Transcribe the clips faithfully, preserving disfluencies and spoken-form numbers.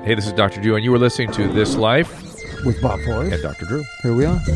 Hey, this is Doctor Drew, and you were listening to This Life with Bob Forrest and Doctor Drew. Here we are.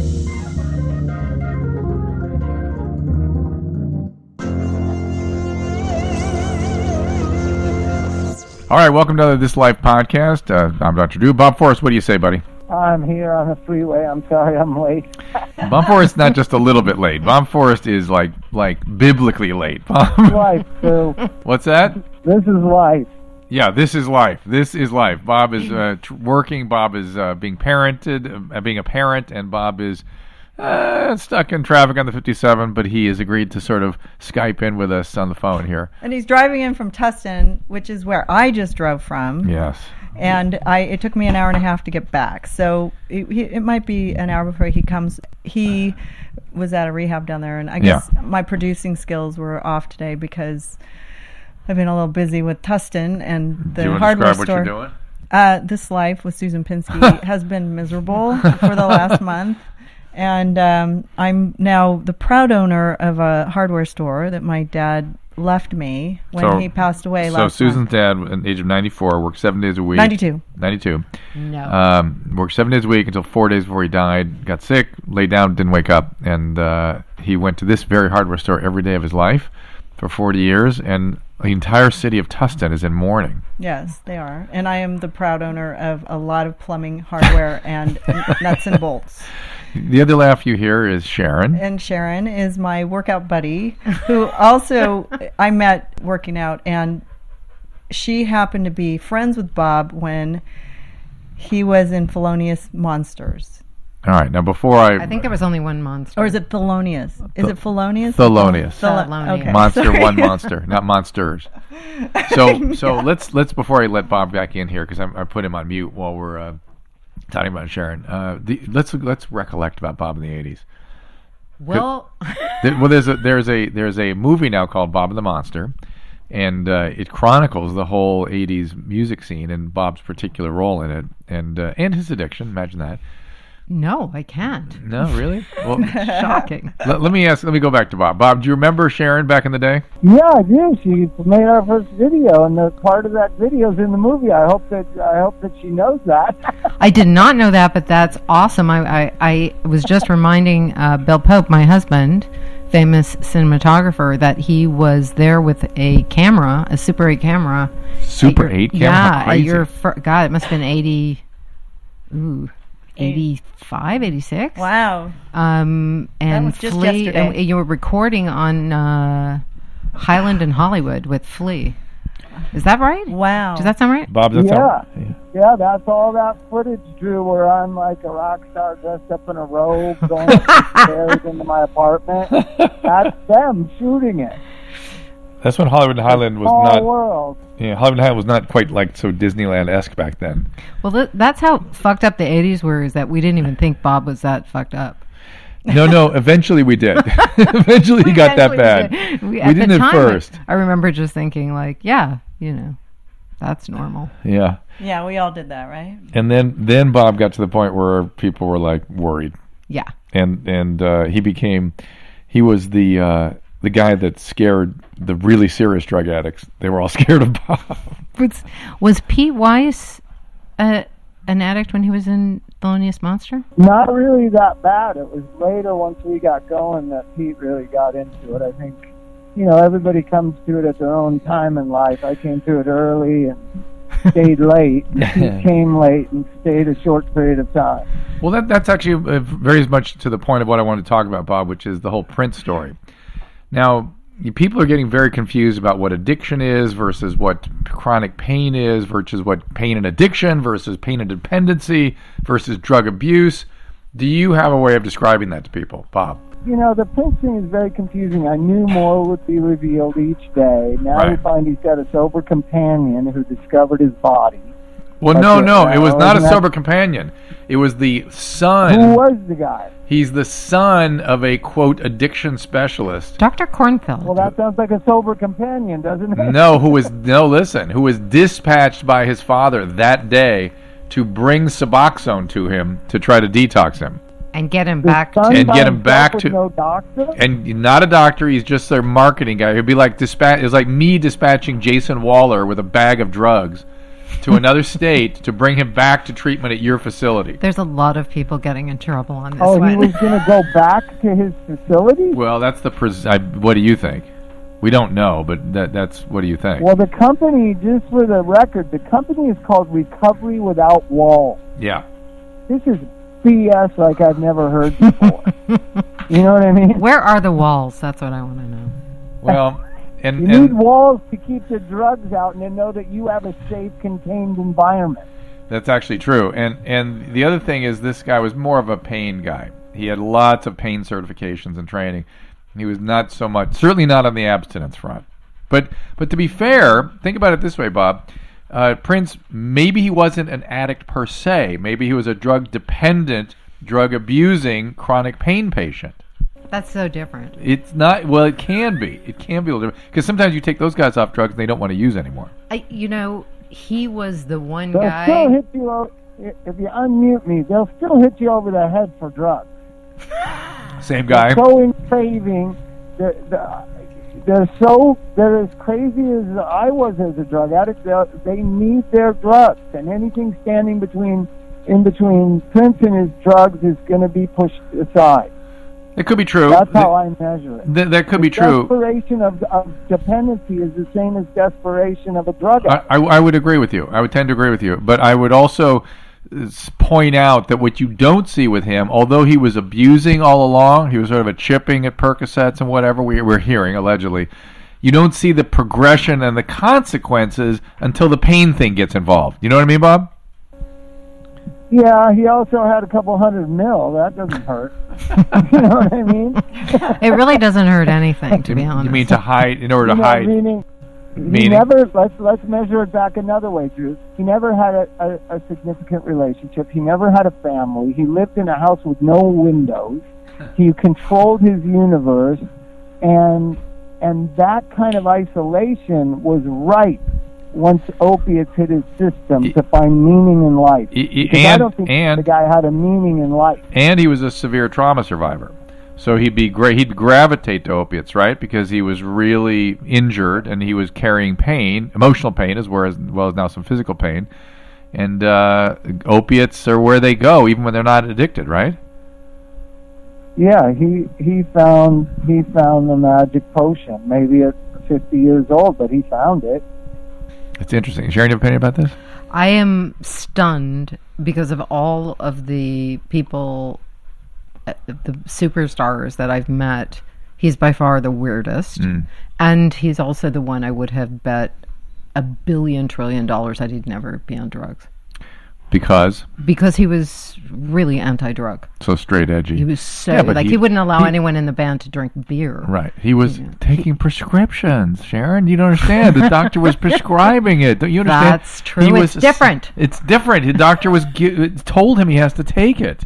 All right, welcome to the This Life podcast. Uh, I'm Doctor Drew. Bob Forrest, what do you say, buddy? I'm here on the freeway. I'm sorry I'm late. Bob Forrest is not just a little bit late. Bob Forrest is like like biblically late. Life, too. What's that? This is life. Yeah, this is life. This is life. Bob is uh, tr- working. Bob is uh, being parented, uh, being a parent, and Bob is uh, stuck in traffic on the fifty-seven, but he has agreed to sort of Skype in with us on the phone here. And he's driving in from Tustin, which is where I just drove from. Yes. And I it took me an hour and a half to get back. So it, he, it might be an hour before he comes. He was at a rehab down there, and I guess Yeah. my producing skills were off today because I've been a little busy with Tustin and the Do you want to hardware describe what store. you're doing? Uh, this life with Susan Pinsky has been miserable for the last month. And um, I'm now the proud owner of a hardware store that my dad left me when So- he passed away So last Susan's month. dad, at the age of ninety-four, worked seven days a week. ninety-two. ninety-two. No. Um, worked seven days a week until four days before he died. Got sick, laid down, didn't wake up, and uh, he went to this very hardware store every day of his life for forty years, and the entire city of Tustin is in mourning. Yes, they are. And I am the proud owner of a lot of plumbing hardware and nuts and bolts. The other laugh you hear is Sharon. And Sharon is my workout buddy, who also I met working out, and she happened to be friends with Bob when he was in Felonious Monsters. All right, now before I... I think there was only one monster. Or is it Thelonious? Is it Felonious? Thelonious. Thel- Thelonious. okay. Monster, Sorry. one monster, not monsters. So, so let's let's before I let Bob back in here because I put him on mute while we're uh, talking about Sharon. Uh, the, let's let's recollect about Bob in the eighties. Well, There, well, there's a there's a there's a movie now called Bob and the Monster, and uh, it chronicles the whole eighties music scene and Bob's particular role in it, and uh, and his addiction. Imagine that. no, I can't. No, really? Well, Shocking. let, let me ask. Let me go back to Bob. Bob, do you remember Sharon back in the day? Yeah, I do. She made our first video, and the part of that video is in the movie. I hope that I hope that she knows that. I did not know that, but that's awesome. I I, I was just reminding uh, Bill Pope, my husband, famous cinematographer, that he was there with a camera, a Super eight camera. Super At your- eight camera? Yeah, How at crazy. your fir- God, it must have been eighty. Ooh. eighty-five, eighty-six Wow. Um, and was just Flea, yesterday. and you were recording on uh, Highland and Hollywood with Flea. Is that right? Wow. Does that sound right? Bob, that's Yeah. all- Yeah, that's all that footage, Drew, where I'm like a rock star dressed up in a robe going up the stairs into my apartment. That's them shooting it. That's when Hollywood and Highland was Small not. world. Yeah, Hollywood and Highland was not quite like so Disneyland-esque back then. Well, th- that's how fucked up the eighties were, is that we didn't even think Bob was that fucked up. No, no. Eventually, we did. eventually, he got that bad. We, We, at didn't the at time, first. I remember just thinking, like, yeah, you know, that's normal. Yeah, Yeah, we all did that, right? and then then Bob got to the point where people were like worried, Yeah. and and uh, he became he was the uh, the guy that scared the really serious drug addicts. They were all scared of Bob. Was, was Pete Weiss uh, an addict when he was in Thelonious Monster? Not really that bad. It was later, once we got going, that Pete really got into it. I think, you know, everybody comes to it at their own time in life. I came to it early and stayed late. Pete came late and stayed a short period of time. Well, that that's actually uh, very much to the point of what I wanted to talk about, Bob, which is the whole Prince story. Now, you- people are getting very confused about what addiction is versus what chronic pain is versus what pain and addiction versus pain and dependency versus drug abuse. Do you have a way of describing that to people, Bob? You know, the Prince thing is very confusing. I knew more would be revealed each day. Now we Right. find he's got a sober companion who discovered his body. Well, That's no, it, no, now, it was not a isn't that- sober companion. It was the son. Who was the guy? He's the son of a, quote, addiction specialist. Doctor Kornfeld. Well, that sounds like a sober companion, doesn't it? No, who was, no, listen, who was dispatched by his father that day to bring Suboxone to him to try to detox him. and get him The back son to... And by get him himself back with to- no doctor? And not a doctor, he's just their marketing guy. He'd be like dispatch. It's like me dispatching Jason Waller with a bag of drugs to another state to bring him back to treatment at your facility. There's a lot of people getting in trouble on this Oh, one. he was going to go back to his facility? Well, that's the. Pres- I, what do you think? We don't know, but that that's. What do you think? Well, the company, just for the record, the company is called Recovery Without Walls. Yeah. This is B S like I've never heard before. You know what I mean? Where are the walls? That's what I want to know. Well, and, You and need walls to keep the drugs out and to know that you have a safe, contained environment. that's actually true. And and the other thing is, this guy was more of a pain guy. He had lots of pain certifications and training. He was not so much, certainly not on the abstinence front. But but to be fair, think about it this way, Bob. Uh, Prince, maybe he wasn't an addict per se. Maybe he was a drug-dependent, drug-abusing, chronic pain patient. That's so different. It's not, well, it can be. It can be a little different. Because sometimes you take those guys off drugs and they don't want to use anymore. I, you know, he was the one They'll guy. still hit you, o- if you unmute me, they'll still hit you over the head for drugs. Same guy. So in craving, they're, they're, they're so, they're as crazy as I was as a drug addict. They're, they need their drugs, and anything standing between, in between Prince and his drugs is going to be pushed aside. It could be true. That's Th- how I measure it. th- that could be The true. Desperation of, of dependency is the same as desperation of a drug I, addict. I, I would agree with you. I would tend to agree with you. But I would also uh, s- point out that what you don't see with him, although he was abusing all along, he was sort of a chipping at Percocets and whatever we, we're hearing, allegedly, you don't see the progression and the consequences until the pain thing gets involved. You know what I mean, Bob? Yeah, he also had a couple hundred mil. That doesn't hurt. You know what I mean? It really doesn't hurt anything, to be honest. You mean to hide, in order to You know, hide? meaning, he Meaning? never. Let's let's measure it back another way, Drew. He never had a, a, a significant relationship. He never had a family. He lived in a house with no windows. He controlled his universe, and and that kind of isolation was ripe once opiates hit his system E- to find meaning in life. E- e- Because I and- don't think and- the guy had a meaning in life. And he was a severe trauma survivor. So he'd be great. He'd gravitate to opiates, right? Because he was really injured and he was carrying pain, emotional pain, as well as, well as now some physical pain. And uh, opiates are where they go, even when they're not addicted, right? Yeah, he he found he found the magic potion. Maybe at fifty years old, but he found it. It's interesting. Sharon, you have an opinion about this? I am stunned because of all of the people, uh, the superstars that I've met. He's by far the weirdest. Mm. And he's also the one I would have bet a billion trillion dollars that he'd never be on drugs. Because? Because he was really anti-drug. So straight edgy. He was so, Yeah, but like, he- he, wouldn't allow he- anyone in the band to drink beer. Right. He was Yeah. taking prescriptions, Sharon. You don't understand. The doctor was prescribing it. Don't you understand? That's true. He It's was, different. It's different. The doctor was gi- told him he has to take it.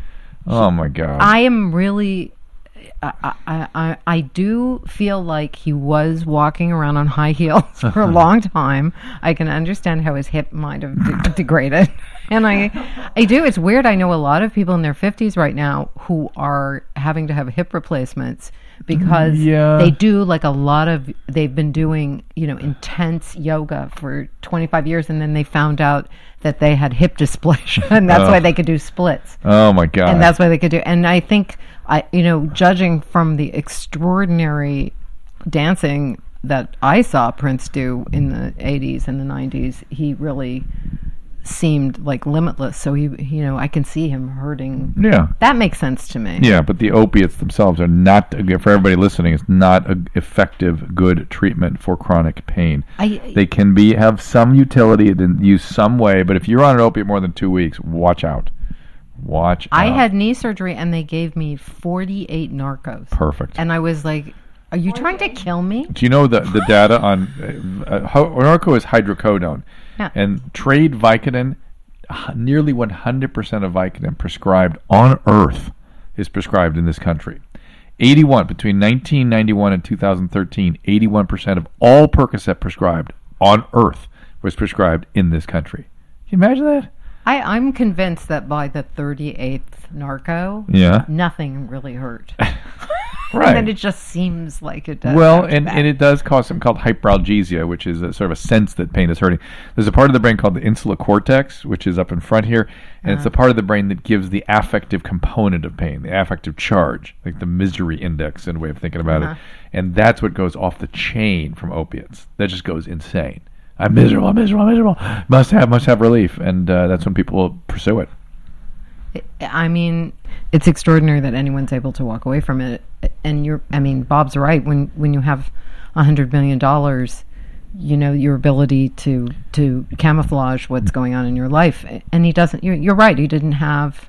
Oh, my God. I am really... I, I, I, I do feel like he was walking around on high heels for a long time. I can understand how his hip might have de- degraded. And I I do. It's weird. I know a lot of people in their fifties right now who are having to have hip replacements because Yeah. they do like a lot of, they've been doing, you know, intense yoga for twenty-five years, and then they found out that they had hip dysplasia, and that's why Ugh. they could do splits. Oh, my God. And that's why they could do. And I think, I, you know, judging from the extraordinary dancing that I saw Prince do in the eighties and the nineties, he really seemed like limitless. So he, you know, I can see him hurting. Yeah. That makes sense to me. Yeah, but the opiates themselves are not, for everybody listening, it's not an effective, good treatment for chronic pain. I, They can be have some utility and use some way, but if you're on an opiate more than two weeks, watch out. Watch I out. had knee surgery and they gave me forty-eight Narcos. Perfect. And I was like, are you trying to kill me? Do you know the, the data on uh, uh, ho- Norco is hydrocodone, Yeah. and trade Vicodin, h- nearly one hundred percent of Vicodin prescribed on Earth is prescribed in this country. eighty-one between nineteen ninety-one and two thousand thirteen, eighty-one percent of all Percocet prescribed on Earth was prescribed in this country. Can you imagine that? I, I'm convinced that by the thirty-eighth narco, Yeah. nothing really hurt. Right. And then it just seems like it does. Well, after and, that. and it does cause something called hyperalgesia, which is a sort of a sense that pain is hurting. There's a part of the brain called the insular cortex, which is up in front here, and it's the part of the brain that gives the affective component of pain, the affective charge, like the misery index in a way of thinking about Uh-huh. it. And that's what goes off the chain from opiates. That just goes insane. I'm miserable, I'm miserable, I'm miserable. Must have, must have relief. And uh, that's when people pursue it. I mean, it's extraordinary that anyone's able to walk away from it. And you're, I mean, Bob's right. When when you have a hundred million dollars, you know, your ability to to camouflage what's going on in your life. And he doesn't. You're, you're right. He didn't have.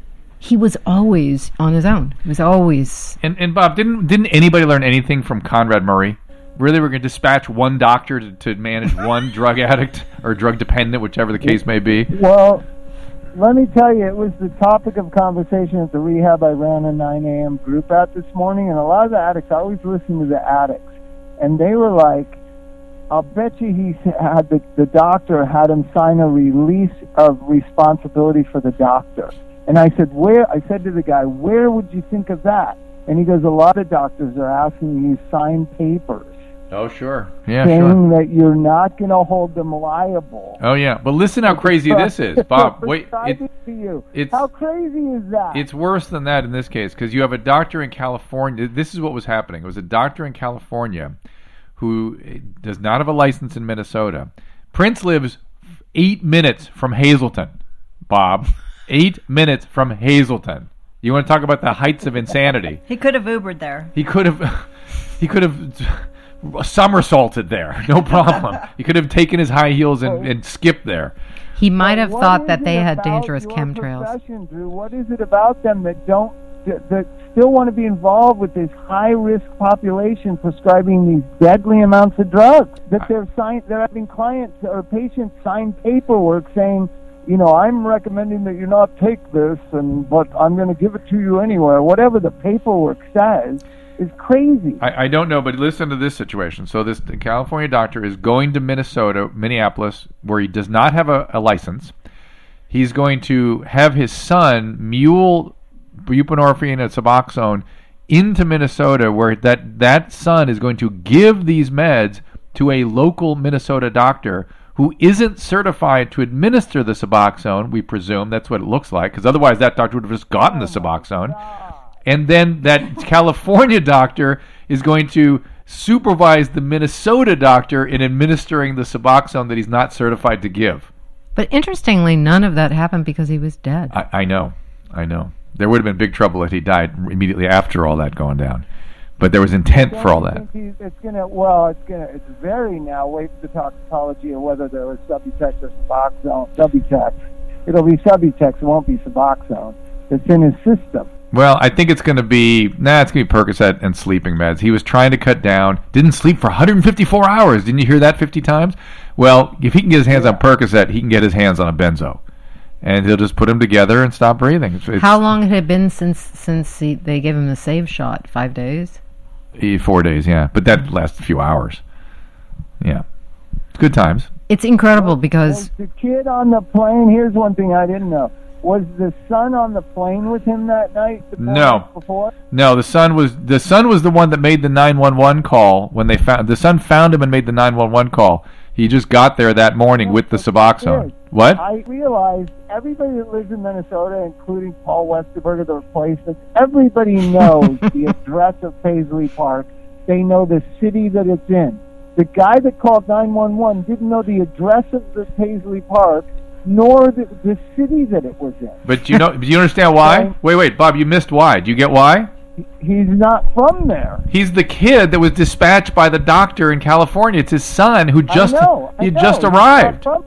He was always on his own. He was always. And and Bob, didn't didn't anybody learn anything from Conrad Murray? Really, we're going to dispatch one doctor to, to manage one drug addict or drug dependent, whichever the case may be. Well, let me tell you, it was the topic of conversation at the rehab I ran a nine a.m. group at this morning, and a lot of the addicts, I always listen to the addicts, and they were like, I'll bet you he had the, the doctor had him sign a release of responsibility for the doctor. And I said, where? I said to the guy, where would you think of that? And he goes, a lot of doctors are asking you to sign papers. Oh, sure. Yeah, saying sure. that you're not going to hold them liable. Oh, yeah. But listen how crazy this is, Bob. Wait, it, to you. it's How crazy is that? it's worse than that in this case because you have a doctor in California. This is what was happening. It was a doctor in California who does not have a license in Minnesota. Prince lives eight minutes from Hazleton, Bob. Eight minutes from Hazleton. You want to talk about the heights of insanity? He could have Ubered there. He could have, he could have somersaulted there, no problem. He could have taken his high heels and, and skipped there. He might have What thought is that they it had about dangerous your chemtrails. profession, Drew? What is it about them that don't that, that still want to be involved with this high risk population prescribing these deadly amounts of drugs? That they're sign, they're having clients or patients sign paperwork saying, you know, I'm recommending that you not take this, and but I'm going to give it to you anyway. Whatever the paperwork says is crazy. I, I don't know, but listen to this situation. So this California doctor is going to Minnesota, Minneapolis, where he does not have a, a license. He's going to have his son mule buprenorphine and Suboxone into Minnesota, where that, that son is going to give these meds to a local Minnesota doctor who isn't certified to administer the Suboxone, we presume. That's what it looks like, because otherwise that doctor would have just gotten the Suboxone. And then that California doctor is going to supervise the Minnesota doctor in administering the Suboxone that he's not certified to give. But interestingly, none of that happened because he was dead. I, I know. I know. There would have been big trouble if he died immediately after all that going down. But there was intent for all that. It's gonna well, it's gonna it's very now. Wait for the toxicology of whether there was Subutex or Suboxone. Subutex. It'll be Subutex. It won't be Suboxone. It's in his system. Well, I think it's going to be nah. It's going to be Percocet and sleeping meds. He was trying to cut down. Didn't sleep for one hundred fifty-four hours. Didn't you hear that fifty times? Well, if he can get his hands on Percocet, he can get his hands on a benzo, and he'll just put them together and stop breathing. It's, it's How long had it been since since he, they gave him the save shot? Five days. Four days, yeah, but that lasts a few hours. Yeah, it's good times. It's incredible because Was the kid on the plane? Here's one thing I didn't know. Was the son on the plane with him that night? The No. Before? No, the son was the son was the one that made the nine one one call when they found the son found him and made the nine one one call. He just got there that morning with the Suboxone. Yes. What? I realized everybody that lives in Minnesota, including Paul Westerberg, the replacement, everybody knows the address of Paisley Park. They know the city that it's in. The guy that called nine one one didn't know the address of the Paisley Park, nor the, the city that it was in. But you know, do you understand why? Right. Wait, wait, Bob, you missed why. Do you get why? He's not from there. He's the kid that was dispatched by the doctor in California. It's his son who just I know, I he know. just He's not arrived. from there.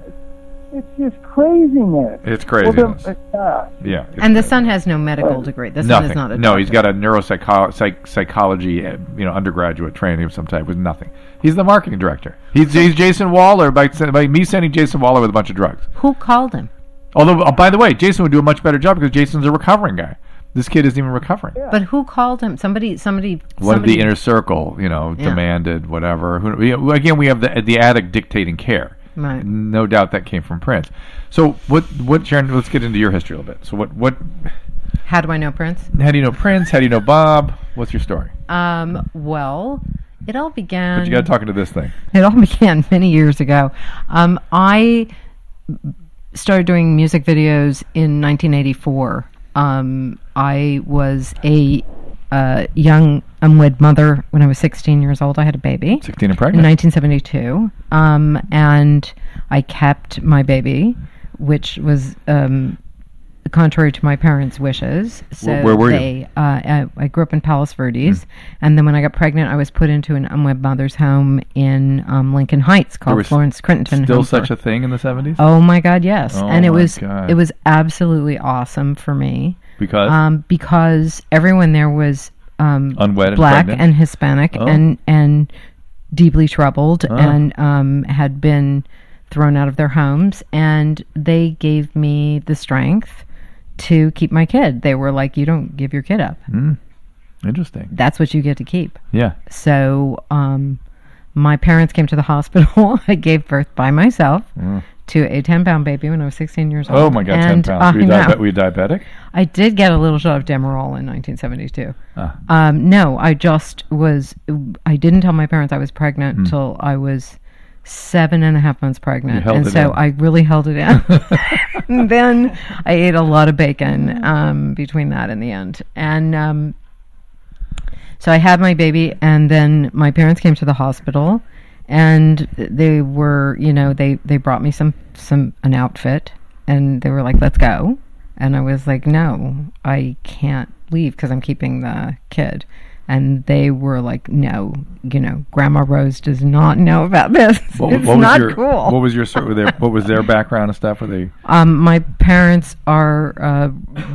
It's just craziness. It's craziness. Well, the, uh, Yeah. it's and the crazy. son has no medical Well, degree. The son Nothing. is not a no, doctor. he's got a neuropsychology, psych, psychology, uh, you know, undergraduate training of some type with nothing. He's the marketing director. He's, he's Jason Waller by, by me sending Jason Waller with a bunch of drugs. Who called him? Although, oh, by the way, Jason would do a much better job because Jason's a recovering guy. This kid isn't even recovering. Yeah. But who called him? Somebody, somebody, One somebody of the inner circle, you know, Yeah. demanded whatever. Who, we, again, we have the the addict dictating care. Right. No doubt that came from Prince. So what? What? Sharon, let's get into your history a little bit. So what? What? How do I know Prince? How do you know Prince? How do you know Bob? What's your story? Um, well, it all began. But you got to talk into this thing. It all began many years ago. Um, I started doing music videos in nineteen eighty-four. Um, I was a uh, young unwed mother when I was sixteen years old. I had a baby. sixteen and In pregnant. nineteen seventy-two. Um, and I kept my baby, which was um, contrary to my parents' wishes. So Where- where were you? they, Uh, I, I grew up in Palos Verdes. Hmm. And then when I got pregnant, I was put into an unwed mother's home in um, Lincoln Heights called was Florence Crittenton Still Home such for- a thing in the seventies? Oh my God, yes. Oh and it my was God. it was absolutely awesome for me. Because? Um, because everyone there was um, Unwed and black pregnant? and Hispanic Oh. and and deeply troubled Oh. and um, had been thrown out of their homes, and they gave me the strength to keep my kid. They were like, "You don't give your kid up. Mm. Interesting. That's what you get to keep." Yeah. So um, my parents came to the hospital. I gave birth by myself. Mm. To a ten-pound baby when I was sixteen years old. Oh my God, and, ten pounds. Were you, I know. diabe- were you diabetic? I did get a little shot of Demerol in nineteen seventy-two. Ah. Um, no, I just was, I didn't tell my parents I was pregnant Mm. till I was seven and a half months pregnant. You held And it so in. I really held it in. And then I ate a lot of bacon um, between that and the end. And um, so I had my baby, and then my parents came to the hospital. And they were, you know, they, they brought me some, some an outfit, and they were like, "Let's go." And I was like, "No, I can't leave because I'm keeping the kid." And they were like, "No, you know, Grandma Rose does not know about this. What, it's what was not your, cool." What was your sort of their, what was their background and stuff? Were they? Um, my parents are uh,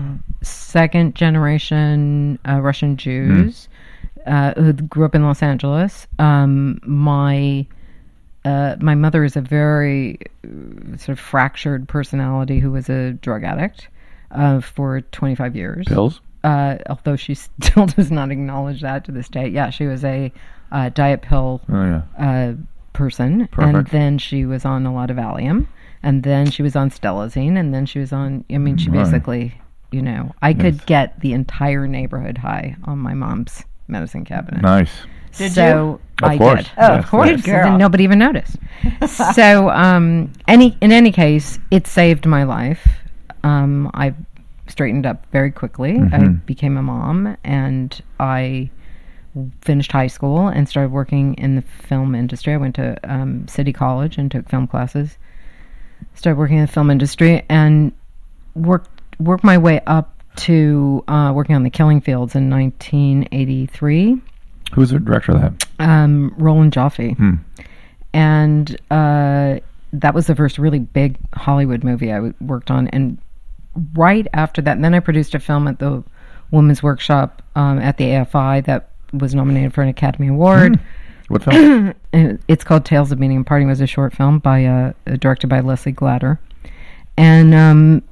second generation uh, Russian Jews uh, who grew up in Los Angeles. Um, my uh, my mother is a very uh, sort of fractured personality who was a drug addict uh, for twenty-five years. Pills? Uh, although she still does not acknowledge that to this day. Yeah, she was a uh, diet pill Oh yeah. uh, person, Perfect. and then she was on a lot of Valium, and then she was on Stelazine, and then she was on. I mean, she Right. basically, you know, I Yes. could get the entire neighborhood high on my mom's medicine cabinet. Nice. Did so Of I course. did. Oh, Yes, of course, yes. girl. And nobody even noticed. So, um, any in any case, it saved my life. Um, I straightened up very quickly. I Mhm. became a mom, and I finished high school and started working in the film industry. I went to um, City College and took film classes. Started working in the film industry and worked worked my way up to uh, working on The Killing Fields in nineteen eighty-three. Who's the director of that? Um, Roland Joffe. Hmm. And uh, that was the first really big Hollywood movie I w- worked on. And right after that, and then I produced a film at the Women's Workshop um, at the A F I that was nominated for an Academy Award. What film? Uh, It's called Tales of Meeting and Parting. It was a short film by uh, uh, directed by Leslie Glatter. And um,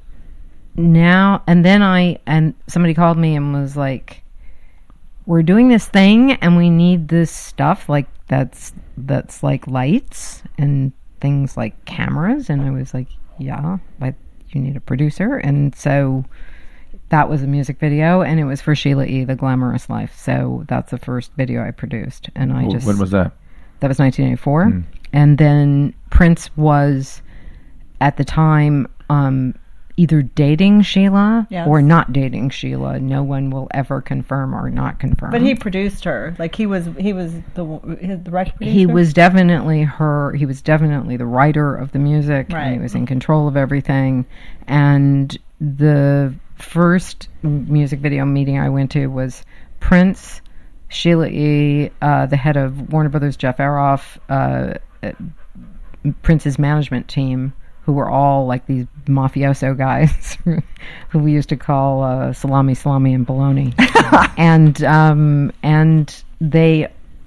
now, and then I, and somebody called me and was like, "We're doing this thing and we need this stuff like that's that's like lights and things like cameras." And I was like, "Yeah, but you need a producer." And so that was a music video, and it was for Sheila E., The Glamorous Life. So that's the first video I produced. And I Wh- just when was that? that was nineteen eighty-four. Mm. And then Prince was at the time um, either dating Sheila Yes. or not dating Sheila. No one will ever confirm or not confirm. But he produced her. Like he was, he was the his, the record producer. he was definitely her. He was definitely the writer of the music, and he Right. was in control of everything. And the first music video meeting I went to was Prince, Sheila E., uh, the head of Warner Brothers, Jeff Aroff, uh, uh, Prince's management team, who were all like these mafioso guys who we used to call uh, salami, salami, and bologna. and um, and they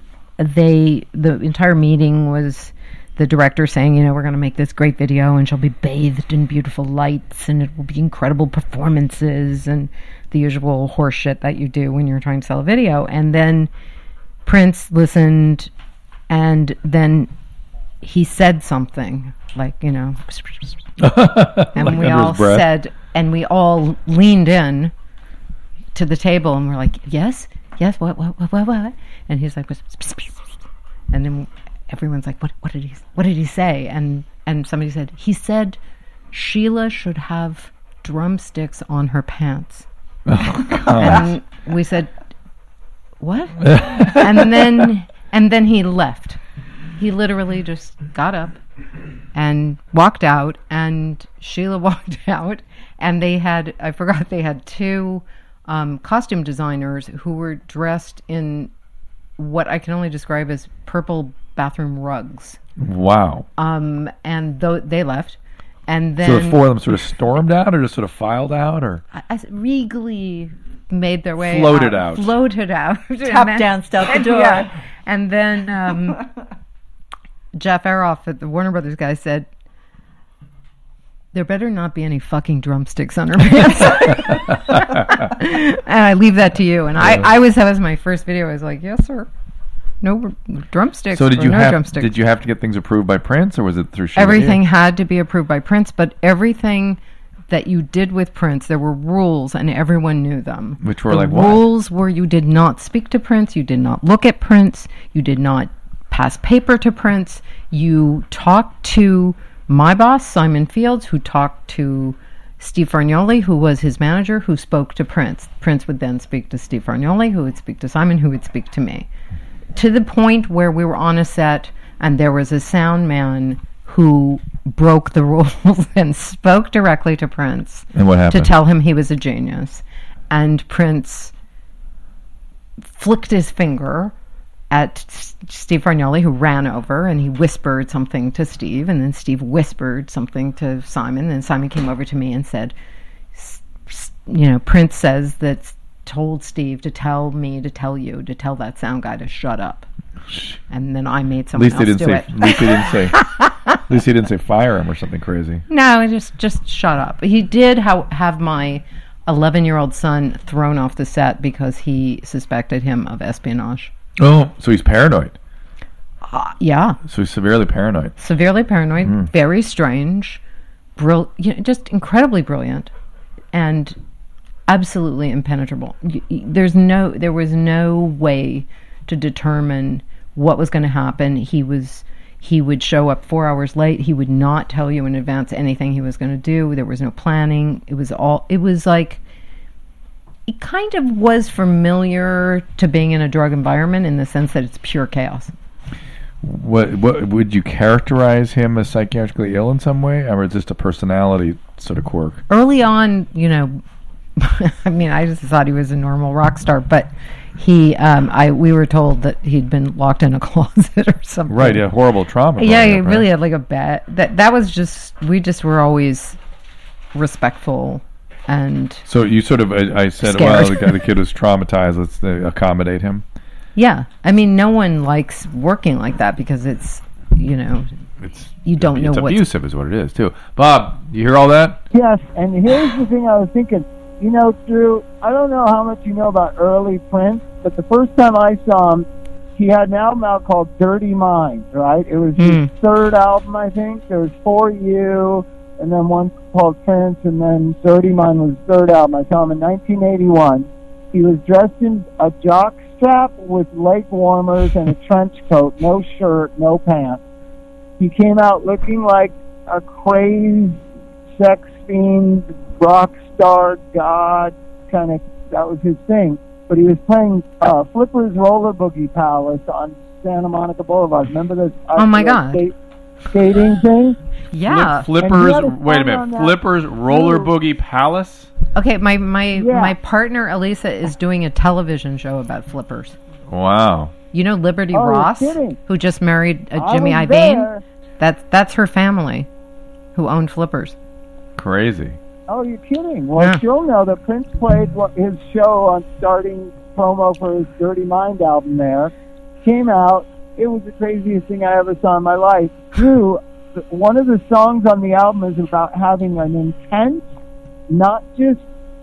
they the entire meeting was the director saying, you know, we're going to make this great video, and she'll be bathed in beautiful lights, and it will be incredible performances, and the usual horse shit that you do when you're trying to sell a video. And then Prince listened, and then he said something like, you know, and Like we under all his breath? said, and we all leaned in to the table, and we're like, yes, yes, what, what, what, what, what? And he's like, and then everyone's like, what, what did he, what did he say? And and somebody said, he said, Sheila should have drumsticks on her pants. Oh, and we said, what? and then and then he left. He literally just got up and walked out, and Sheila walked out, and they had, I forgot, they had two um, costume designers who were dressed in what I can only describe as purple bathroom rugs. Wow. Um, and th- they left. And then So the four of them sort of stormed out, or just sort of filed out, or I, I regally made their way Floated out. floated out, Top danced out the door. Yeah. And then um, Jeff Aroff at the Warner Brothers guy said, there better not be any fucking drumsticks on her pants. And I leave that to you. And I, I was, that was my first video. I was like, yes, sir. No r- drumsticks. So did or you no have drumsticks. did you have to get things approved by Prince, or was it through Sheila? Everything had to be approved by Prince, but everything that you did with Prince, there were rules, and everyone knew them. Which were the like what? rules were you did not speak to Prince, you did not look at Prince, you did not pass paper to Prince, you talked to my boss, Simon Fields, who talked to Steve Fargnoli, who was his manager, who spoke to Prince. Prince would then speak to Steve Fargnoli, who would speak to Simon, who would speak to me. To the point where we were on a set and there was a sound man who broke the rules and spoke directly to Prince And what to happened? tell him he was a genius. And Prince flicked his finger at S- Steve Fargnoli, who ran over, and he whispered something to Steve, and then Steve whispered something to Simon, and Simon came over to me and said, S- S- you know, Prince says that told Steve to tell me to tell you to tell that sound guy to shut up, and then I made At someone least they else didn't do say. it. At least they didn't say. At least he didn't say fire him or something crazy. No, just just shut up. He did how, have my eleven-year-old son thrown off the set because he suspected him of espionage. Oh, so he's paranoid. Uh, yeah, So he's severely paranoid. severely paranoid, Mm. very strange, brill- you know, just incredibly brilliant, and absolutely impenetrable. Y- y- There's no, there was no way to determine what was going to happen. He was, he would show up four hours late. He would not tell you in advance anything he was going to do. There was no planning. It was all, it was like, it kind of was familiar to being in a drug environment in the sense that it's pure chaos. What what would you characterize him as psychiatrically ill in some way, or is it just a personality sort of quirk? Early on, you know, I mean, I just thought he was a normal rock star, but he, um, I, we were told that he'd been locked in a closet or something. Right, yeah, horrible trauma. Yeah, growing he up, really right? had like a bad. That that was just. We just were always respectful and So you sort of, I, I said, Scared. well, the, guy, the kid was traumatized. Let's uh, accommodate him. yeah. I mean, no one likes working like that because it's, you know, It's you don't know it's what's abusive, is what it is too. Bob, you hear all that? Yes, and here's the thing I was thinking. You know, Drew, I don't know how much you know about early Prince, but the first time I saw him, he had an album out called Dirty Mind, right? It was Mm. his third album, I think. There was For You, and then one called Prince, and then Dirty Mind was his third album. I saw him in nineteen eighty-one. He was dressed in a jock strap with leg warmers and a trench coat, no shirt, no pants. He came out looking like a crazed, sex fiend, rock star, god, kind of, that was his thing. But he was playing uh, Flipper's Roller Boogie Palace on Santa Monica Boulevard. Remember those? Oh, my uh, God. skate- skating thing? yeah. Flip, And he Flippers, had a wait a song minute. on that Flippers Roller too. Boogie Palace? Okay, my my Yeah. my partner Elisa is doing a television show about flippers. Wow. You know Liberty Oh, you're Ross, kidding. who just married uh, I Jimmy was Iovine. there. That's that's her family, who owned flippers. Crazy. Oh, you're kidding. Well, Yeah. you'll know that Prince played what- his show on starting promo for his Dirty Mind album there. Came out. It was the craziest thing I ever saw in my life. Drew, th- one of the songs on the album is about having an intense, not just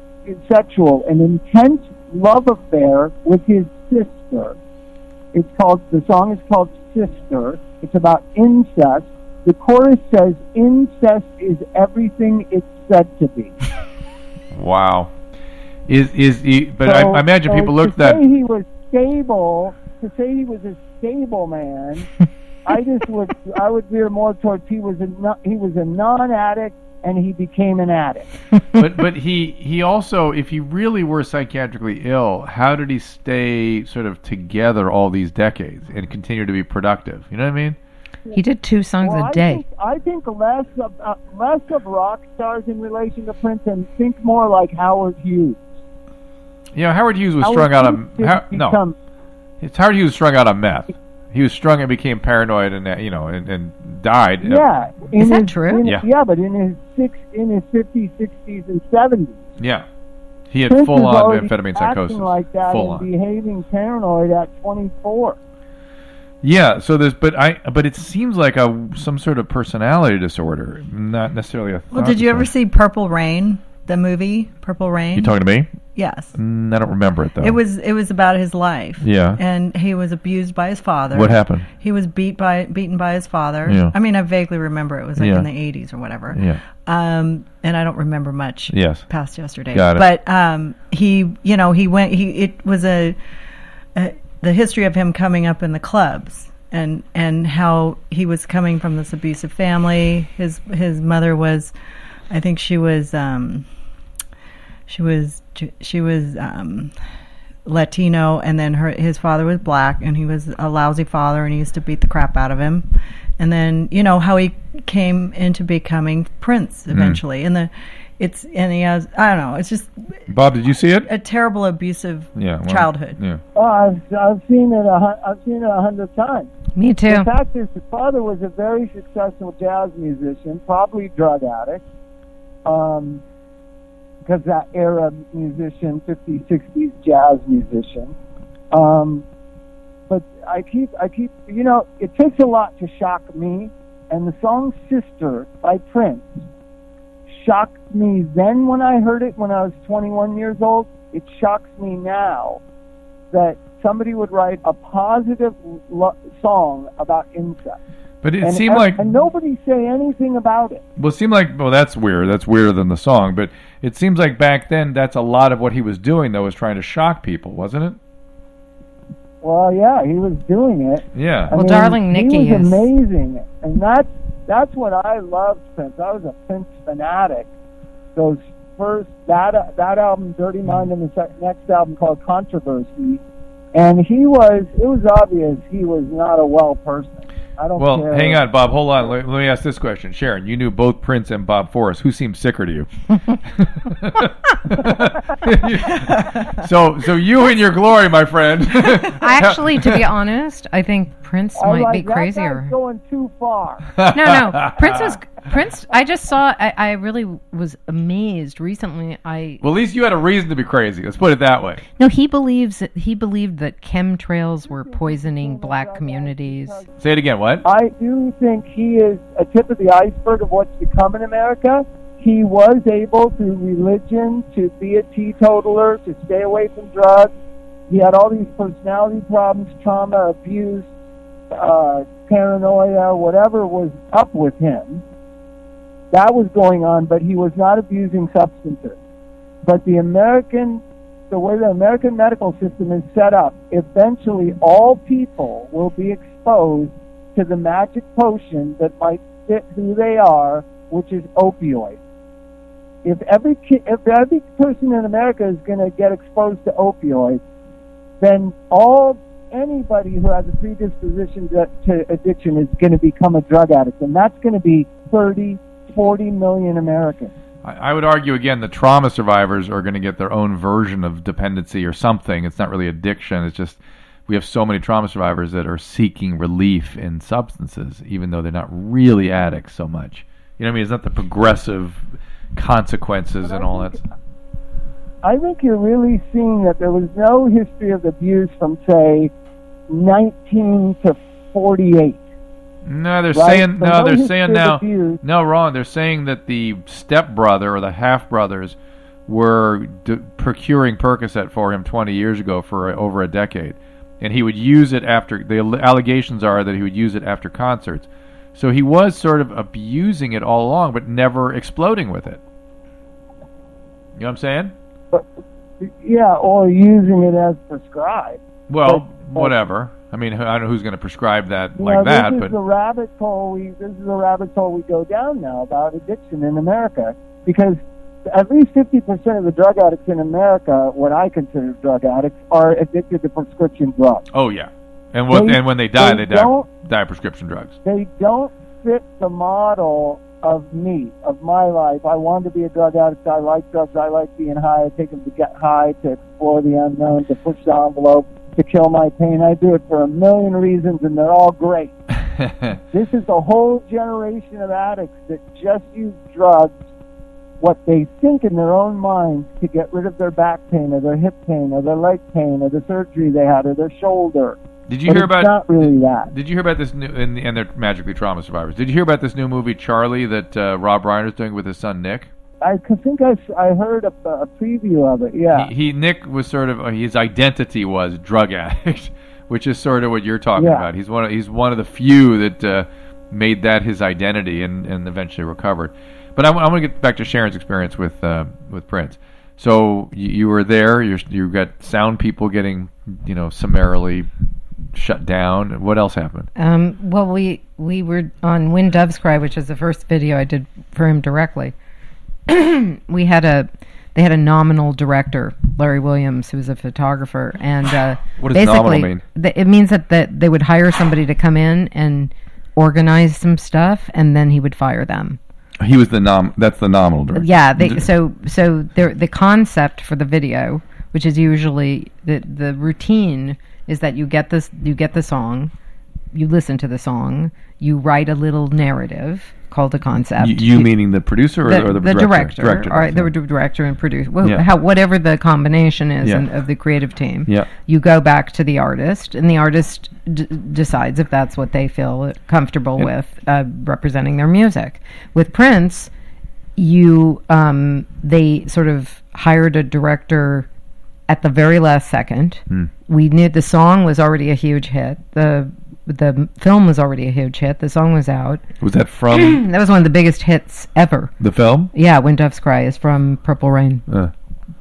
sexual, an intense love affair with his sister. It's called, the song is called Sister. It's about incest. The chorus says, incest is everything it's said to be. Wow. Is is he, but So- I, I imagine so people look to at that. say he was stable. To say he was a stable man, I just would I would veer more towards he was a no, he was a non-addict and he became an addict. but but he he also, if he really were psychiatrically ill, how did he stay sort of together all these decades and continue to be productive? You know what I mean? He did two songs Well, a I day. think, I think less of uh, less of rock stars in relation to Prince, and think more like Howard Hughes. You know, Howard Hughes was Howard strung out Hughes on didn't How, no. become- It's Howard Hughes was strung out on meth. He was strung and became paranoid, and uh, you know, and, and died. Yeah, in Is that his- true? in- Yeah. yeah, but in his six, in his fifties, sixties, and seventies, Yeah, he had Prince full was on already amphetamine acting psychosis. like that full and on. behaving paranoid at twenty-four. Yeah, so there's, but I, but it seems like a some sort of personality disorder, not necessarily a. Well, thought did you ever disorder. see Purple Rain, the movie Purple Rain? You talking to me? Yes. Mm, I don't remember it though. It was it was about his life. Yeah. And he was abused by his father. What happened? He was beat by beaten by his father. Yeah. I mean, I vaguely remember it was like Yeah. in the eighties or whatever. Yeah. Um, and I don't remember much Yes. past yesterday. Got it. But um, he, you know, he went. He it was a, a the history of him coming up in the clubs. And and how he was coming from this abusive family. His his mother was, I think she was um, she was she was um, Latino, and then her his father was black, and he was a lousy father, and he used to beat the crap out of him. And then you know how he came into becoming Prince eventually, and the it's and he has I don't know it's just Bob, did you see it? a terrible abusive Yeah. well, childhood. Yeah. Oh, I've I've seen it a hun- I've seen it a hundred times. Me too. The fact is, his father was a very successful jazz musician, probably drug addict, um, because that era musician, fifties, sixties jazz musician. Um, but I keep, I keep, you know, it takes a lot to shock me, and the song "Sister" by Prince shocked me then when I heard it when I was twenty-one years old. It shocks me now that somebody would write a positive lo- song about incest. But it and, seemed and, like and nobody say anything about it. well, it seemed like well, that's weird. That's weirder than the song. But it seems like back then, that's a lot of what he was doing, though, was trying to shock people, wasn't it? Well, yeah, he was doing it. Yeah. I Well, Darling Nikki he was is- amazing, and that's that's what I loved Prince. I was a Prince fanatic. Those first that that album, Dirty Mind, and the sec- next album called Controversy, and he was. It was obvious he was not a well person. I don't Well, care. hang on, Bob. Hold on. Let, let me ask this question, Sharon. You knew both Prince and Bob Forrest. Who seemed sicker to you? so, so you in your glory, my friend. Actually, to be honest, I think Prince I might like, be that crazier. guy's going too far. No, no. Prince was Prince. I just saw. I, I really was amazed recently. I Well, at least you had a reason to be crazy. Let's put it that way. no. He believes that he believed that chemtrails were poisoning black communities. Say it again. What? I do think he is a tip of the iceberg of what's to come in America. He was able, through religion, to be a teetotaler, to stay away from drugs. He had all these personality problems, trauma, abuse, uh, paranoia, whatever was up with him. That was going on, but he was not abusing substances. But the American, the way the American medical system is set up, eventually all people will be exposed to the magic potion that might fit who they are, which is opioids. If every ki- if every person in America is going to get exposed to opioids, then all anybody who has a predisposition to, to addiction is going to become a drug addict, and that's going to be thirty, forty million Americans. I, I would argue again, the trauma survivors are going to get their own version of dependency or something. It's not really addiction. It's just we have so many trauma survivors that are seeking relief in substances, even though they're not really addicts so much. You know what I mean? It's not the progressive consequences and all that. I think you're really seeing that there was no history of abuse from, say, nineteen to forty-eight. No, they're Right? saying So no. no They're history saying of now. abuse. No, wrong. They're saying that the stepbrother or the half brothers were d- procuring Percocet for him twenty years ago for uh, over a decade, and he would use it after. The al- allegations are that he would use it after concerts. So he was sort of abusing it all along, but never exploding with it. You know what I'm saying? But, Yeah, or using it as prescribed. Well, But- but- whatever. I mean, I don't know who's going to prescribe that You like know, that, this is but the rabbit hole we this is the rabbit hole we go down now about addiction in America, because at least fifty percent of the drug addicts in America, what I consider drug addicts, are addicted to prescription drugs. oh yeah, and what They- and when they die, they they, die don't- die of prescription drugs. They don't fit the model of me, of my life. I wanted to be a drug addict. I like drugs. I like being high. I take them to get high, to explore the unknown, to push the envelope, to kill my pain. I do it for a million reasons, and they're all great. This is a whole generation of addicts that just use drugs, what they think in their own minds, to get rid of their back pain or their hip pain or their leg pain or the surgery they had or their shoulder. Did you But hear it's about? not really that. Did you hear about this new? And, and they're magically trauma survivors. Did you hear about this new movie Charlie that uh, Rob Reiner's doing with his son Nick? I c- think I, s- I heard a, a preview of it, yeah. He, he Nick was sort of uh, his identity was drug addict, which is sort of what you're talking Yeah. about. He's one of, he's one of the few that uh, made that his identity and, and eventually recovered. But I, want to get back to Sharon's experience with uh, with Prince. So you, you were there. You you got sound people getting you know summarily shut down. What else happened? Um, well, we we were on When Doves Cry, which is the first video I did for him directly. We had a they had a nominal director, Larry Williams, who was a photographer, and uh, What does basically nominal mean? th- it means that, that they would hire somebody to come in and organize some stuff, and then he would fire them. He was the nom. That's the nominal director. Yeah, they, so so there the concept for the video, which is usually the the routine, is that you get this you get the song, you listen to the song, you write a little narrative called a concept. You, you meaning the producer or the, or the, the director? director, all right, the director and producer, well, Yeah. how, whatever the combination is Yeah. in, of the creative team. Yeah. You go back to the artist, and the artist d- decides if that's what they feel comfortable Yeah. with uh, representing their music. With Prince, you um, they sort of hired a director at the very last second. Mm. We knew the song was already a huge hit. The the film was already a huge hit. The song was out. Was that from That was one of the biggest hits ever. the film? Yeah, When Doves Cry is from Purple Rain. Uh,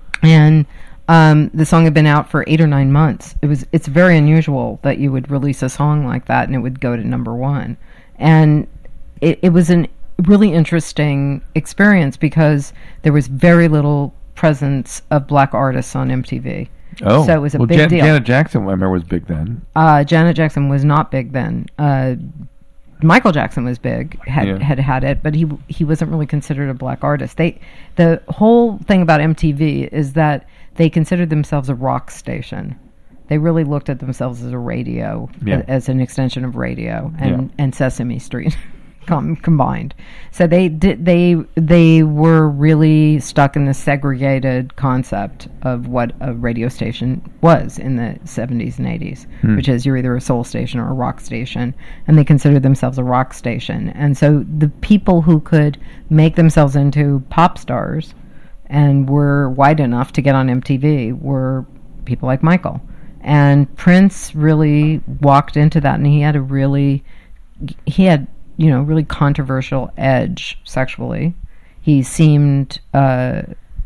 And um, the song had been out for eight or nine months. It was it's very unusual that you would release a song like that and it would go to number one. And it, it was a really interesting experience because there was very little presence of black artists on M T V. oh, So it was a well, big Jan- deal. Janet Jackson, I remember, was big then. Uh, Janet Jackson was not big then. Uh, Michael Jackson was big, had, Yeah. had had it, but he he wasn't really considered a black artist. They the whole thing about M T V is that they considered themselves a rock station. They really looked at themselves as a radio, Yeah. a- as an extension of radio and, Yeah. and Sesame Street com- combined. So they did they they were really stuck in the segregated concept of what a radio station was in the seventies and eighties, Hmm. which is you're either a soul station or a rock station, and they considered themselves a rock station. And so the people who could make themselves into pop stars and were wide enough to get on M T V were people like Michael. And Prince really walked into that, and he had a really, he had, you know, really controversial edge sexually. He seemed, uh,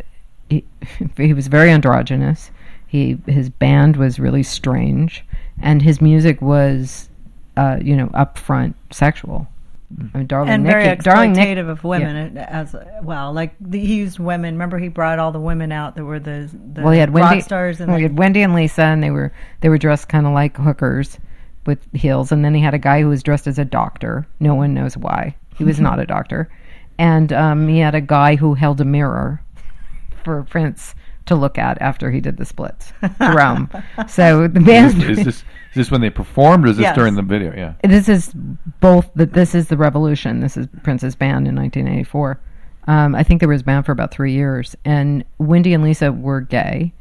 he, he was very androgynous. He, his band was really strange, and his music was, uh, you know, upfront sexual. I mean, Darling and Nikki, very Darling Nick- exploitative of women as well. Like the, he used women. Remember, he brought all the women out that were the, the well, he had rock Wendy, stars and well, he the- had Wendy and Lisa, and they were they were dressed kind of like hookers with heels. And then he had a guy who was dressed as a doctor. No one knows why. He was not a doctor. And um, he had a guy who held a mirror for Prince to look at after he did the splits. Jerome. So the band. Is, is this is this when they performed, or is this Yes. during the video? Yeah. This is both. The, this is the revolution. This is Prince's band in nineteen eighty-four. Um, I think they were his band for about three years. And Wendy and Lisa were gay.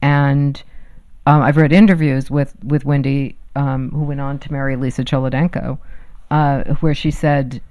And um, I've read interviews with, with Wendy, um, who went on to marry Lisa Cholodenko, uh, where she said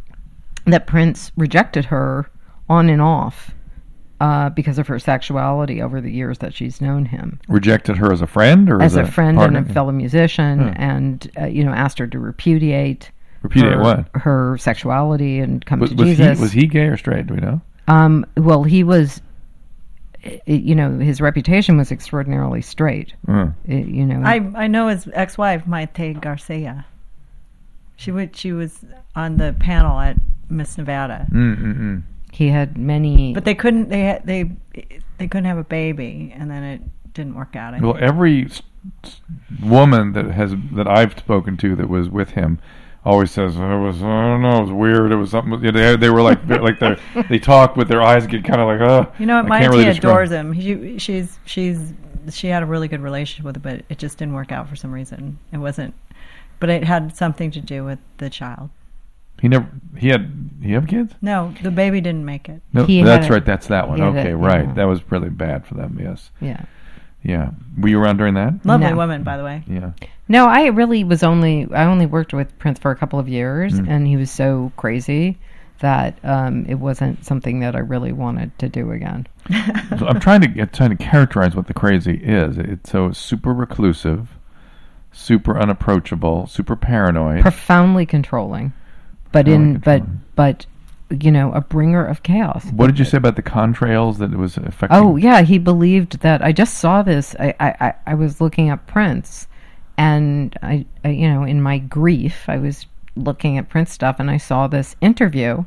that Prince rejected her on and off uh, because of her sexuality over the years that she's known him. Rejected her as a friend, or As as a friend partner? and a fellow musician, Hmm. and uh, you know, asked her to repudiate Repudiate her, what? her sexuality and come Was, to was he Jesus. was he gay or straight? Do we know? Um, well, he was it, you know, his reputation was extraordinarily straight. Mm. It- you know, I I know his ex-wife, Maite Garcia. She would, she was on the panel at Miss Nevada, Mm-mm-mm. he had many. but they couldn't they had, they they couldn't have a baby, and then it didn't work out. I Well, think. every s- s- woman that has that I've spoken to that was with him always says, "Oh, it was I don't know, it was weird. It was something." You know, they, they were like they're- like they they talk with their eyes get kind of like, "Oh." You know what? I can't Maite really describe- adores him. He, she's she's she had a really good relationship with him, but it just didn't work out for some reason. It wasn't, but it had something to do with the child. He never. He had. He have kids? No, the baby didn't make it. No, He had that's a- right. That's that one. he had Okay, a- right. yeah. That was really bad for them. Yes. yeah. Yeah. Were you around during that? Lovely No. woman, by the way. Yeah. No, I really was only I only worked with Prince for a couple of years, Mm. and he was so crazy that um, it wasn't something that I really wanted to do again. So I'm trying to get trying to characterize what the crazy is. It's so super reclusive, super unapproachable, super paranoid. Profoundly controlling, but Profoundly in but controlling. but you know, a bringer of chaos. What did you say about the contrails that it was affecting? Oh yeah, he believed that. I just saw this. I I, I, I was looking up Prince, and I, I you know in my grief I was looking at Prince stuff, and I saw this interview,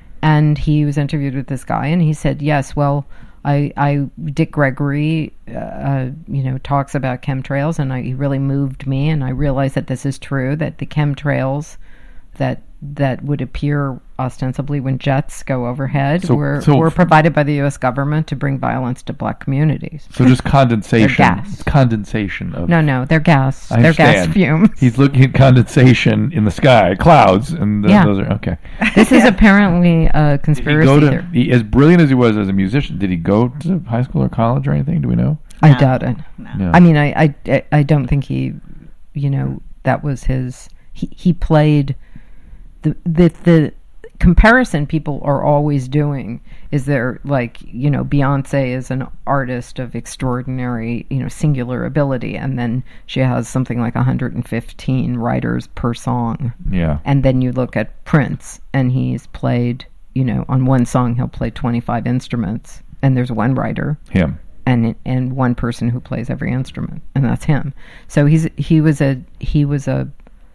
and he was interviewed with this guy, and he said, yes, well, I I Dick Gregory, uh, you know, talks about chemtrails, and I, he really moved me, and I realized that this is true, that the chemtrails that that would appear ostensibly when jets go overhead So- were, so- were provided by the U S government to bring violence to black communities. So just condensation. gas. It's condensation of. No, no, they're gas. I They're gas understand. fumes. He's looking at condensation in the sky, clouds, and th- Yeah. those are okay. This is apparently a Did he conspiracy go to? theory. He, as brilliant as he was as a musician, did he go to high school or college or anything? Do we know? I No. doubt it. No. No. I mean, I, I, I don't think he, you know, that was his. He, he played the the the comparison people are always doing is they're like, you know, Beyonce is an artist of extraordinary, you know, singular ability, and then she has something like one hundred fifteen writers per song. Yeah. And then you look at Prince, and he's played, you know, on one song he'll play twenty-five instruments, and there's one writer Him. and and one person who plays every instrument, and that's him. So he's he was a he was a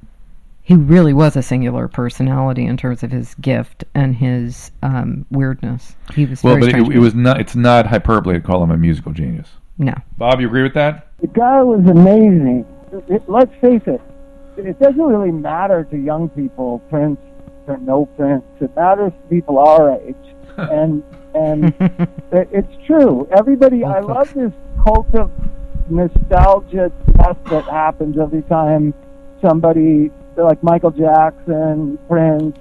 he really was a singular personality in terms of his gift and his um, weirdness. He was Well, very but strange. it, it was not. It's not hyperbole to call him a musical genius. no. Bob, you agree with that? The guy was amazing. It, it- let's face it, it doesn't really matter to young people, Prince or no Prince. It matters to people our age. and and it, it's true. Everybody, I love this cult of nostalgia stuff that happens every time somebody, like Michael Jackson, Prince,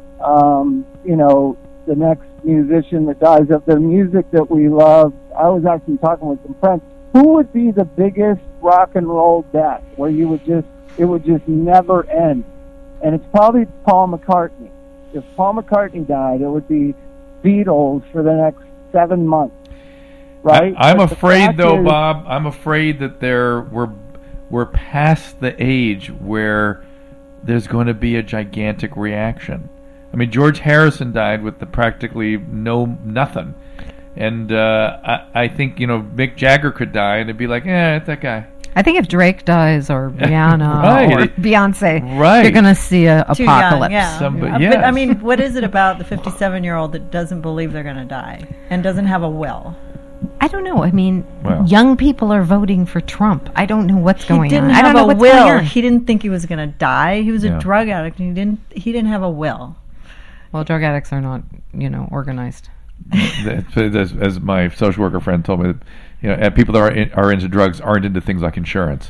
um, you know, the next musician that dies of the music that we love. I was actually talking with some friends. Who would be the biggest rock and roll death where you would just, it would just never end? And it's probably Paul McCartney. If Paul McCartney died, it would be Beatles for the next seven months. Right? I, I'm But the afraid, fact though, is- Bob. I'm afraid that there we're we're past the age where there's going to be a gigantic reaction. I mean, George Harrison died with the practically no nothing, and uh, I, I think you know Mick Jagger could die, and it'd be like, eh, it's that guy. I think if Drake dies or Rihanna Right. or Beyonce, Right. you're going to see a Too young, apocalypse. yeah. Somebody- Uh, yes. But I mean, what is it about the fifty-seven-year-old that doesn't believe they're going to die and doesn't have a will? I don't know. I mean, Well. young people are voting for Trump. I don't know what's He going didn't on. I have don't know a what's will. going on. He didn't think he was going to die. He was Yeah. a drug addict, and he didn't. He didn't have a will. Well, drug addicts are not, you know, organized. That- as, as my social worker friend told me, that, you know, uh, people that are in, are into drugs aren't into things like insurance.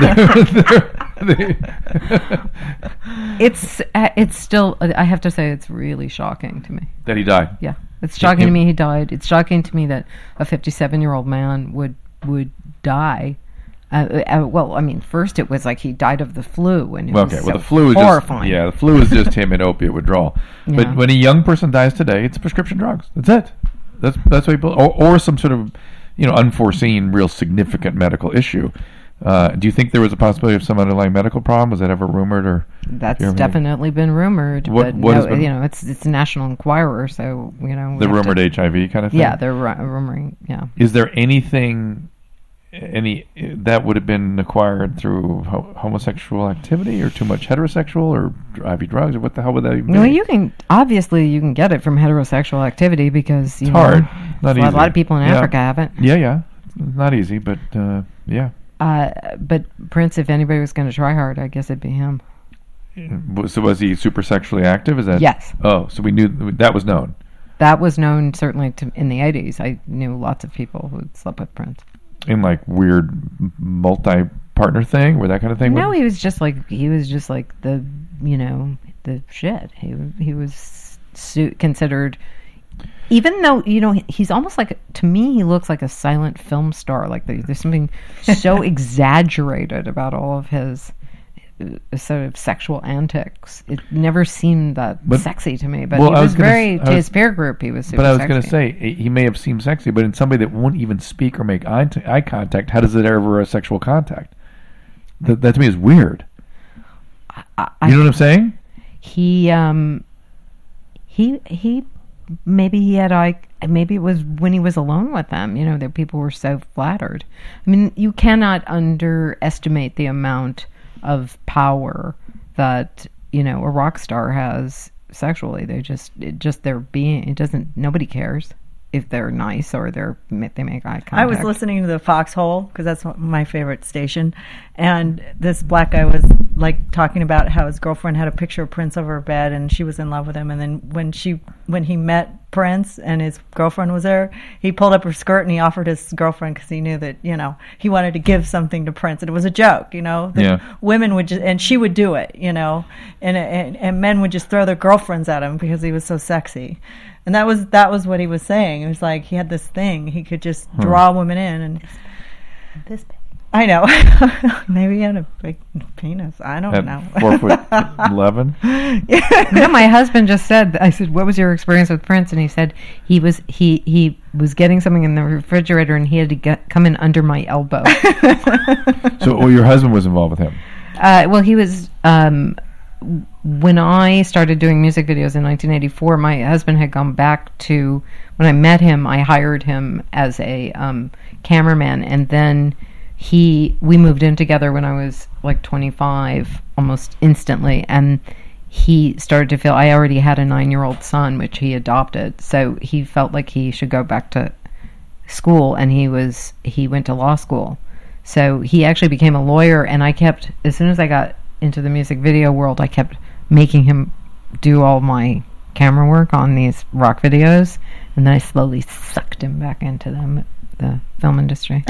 It's uh, it's still. I have to say, it's really shocking to me. that he died. Yeah, it's shocking him- to me he died. It's shocking to me that a fifty-seven-year-old man would would die. Uh, uh, well, I mean, first it was like he died of the flu, and it Well, was okay, so well, the flu is horrifying. just yeah, the flu is just him in opiate withdrawal. Yeah. But when a young person dies today, it's prescription drugs. That's it. That's that's what people, or, or some sort of you know unforeseen, real significant medical issue. Uh, do you think there was a possibility of some underlying medical problem? Was that ever rumored or? That's do you ever- definitely been rumored. What- but what no, has been- you know, it's it's a National Enquirer, so you know we The have to- rumored H I V kind of thing. Yeah, they're ru- rumoring. Yeah, Yeah. Is there anything, any that would have been acquired through ho- homosexual activity, or too much heterosexual, or I V drugs, or what the hell would that even be? No, you can obviously you can get it from heterosexual activity because you It's know, hard. Not a easy. lot- a lot of people in Yeah. Africa have it. Yeah, yeah. Not easy, but uh, yeah. Uh, but Prince, if anybody was going to try hard, I guess it'd be him. So was he super sexually active? Is that Yes. Oh, so we knew that was known. That was known certainly to, in the eighties. I knew lots of people who slept with Prince. In like weird multi-partner thing, or that kind of thing. No, Would- he was just like he was just like the you know the shit. He he was su- considered, even though you know he's almost like to me he looks like a silent film star. Like there, there's something so exaggerated about all of his uh, sort of sexual antics. It never seemed that But- sexy to me. But well, he I was, was gonna very s- I to was- his peer group. He was super But I was sexy. going to say he he may have seemed sexy, but in somebody that won't even speak or make eye, t- eye contact, how does it ever a sexual contact? That, that to me is weird. I, You know what I'm saying? he um he he maybe he had eye maybe it was when he was alone with them, you know, that people were so flattered. I mean, you cannot underestimate the amount of power that you know a rock star has sexually. They just it just their being, it doesn't, nobody cares if they're nice or they're they make eye contact. I was listening to the Foxhole because that's one- my favorite station, and this black guy was like talking about how his girlfriend had a picture of Prince over her bed, and she was in love with him. And then when she when he met Prince and his girlfriend was there, he pulled up her skirt and he offered his girlfriend because he knew that you know he wanted to give something to Prince, and it was a joke, you know. That Yeah. Women would just and she would do it, you know, and, and and men would just throw their girlfriends at him because he was so sexy. And that was that was what he was saying. It was like he had this thing. He could just draw women in. And this big. I know. Maybe he had a big penis. I don't At know. four foot eleven. No, my husband just said, I said, what was your experience with Prince? And he said he was he he was getting something in the refrigerator and he had to get come in under my elbow. So, well, your husband was involved with him. Uh, well, he was. Um, when I started doing music videos in nineteen eighty-four, my husband had gone back to. When I met him, I hired him as a um, cameraman, and then he we moved in together when I was like twenty-five, almost instantly, and he started to feel I already had a nine-year-old son, which he adopted, so he felt like he should go back to school, and he was he went to law school. So he actually became a lawyer, and I kept, as soon as I got into the music video world, I kept making him do all my camera work on these rock videos, and then I slowly sucked him back into them, the film industry.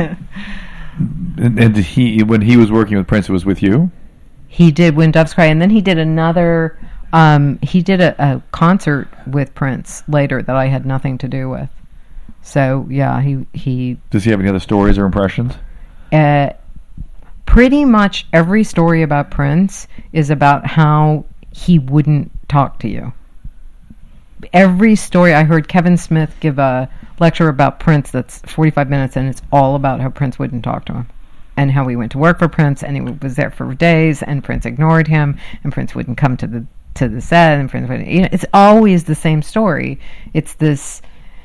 And, and he, when he was working with Prince, it was with you. He did When Doves Cry, and then he did another, um, he did a, a concert with Prince later that I had nothing to do with. So, yeah, he, he Does he have any other stories or impressions? uh, pretty much every story about Prince is about how he wouldn't talk to you. Every story, I heard Kevin Smith give a lecture about Prince that's forty-five minutes, and it's all about how Prince wouldn't talk to him and how he went to work for Prince, and he was there for days, and Prince ignored him, and Prince wouldn't come to the to the set, and Prince wouldn't, you know, it's always the same story. It's this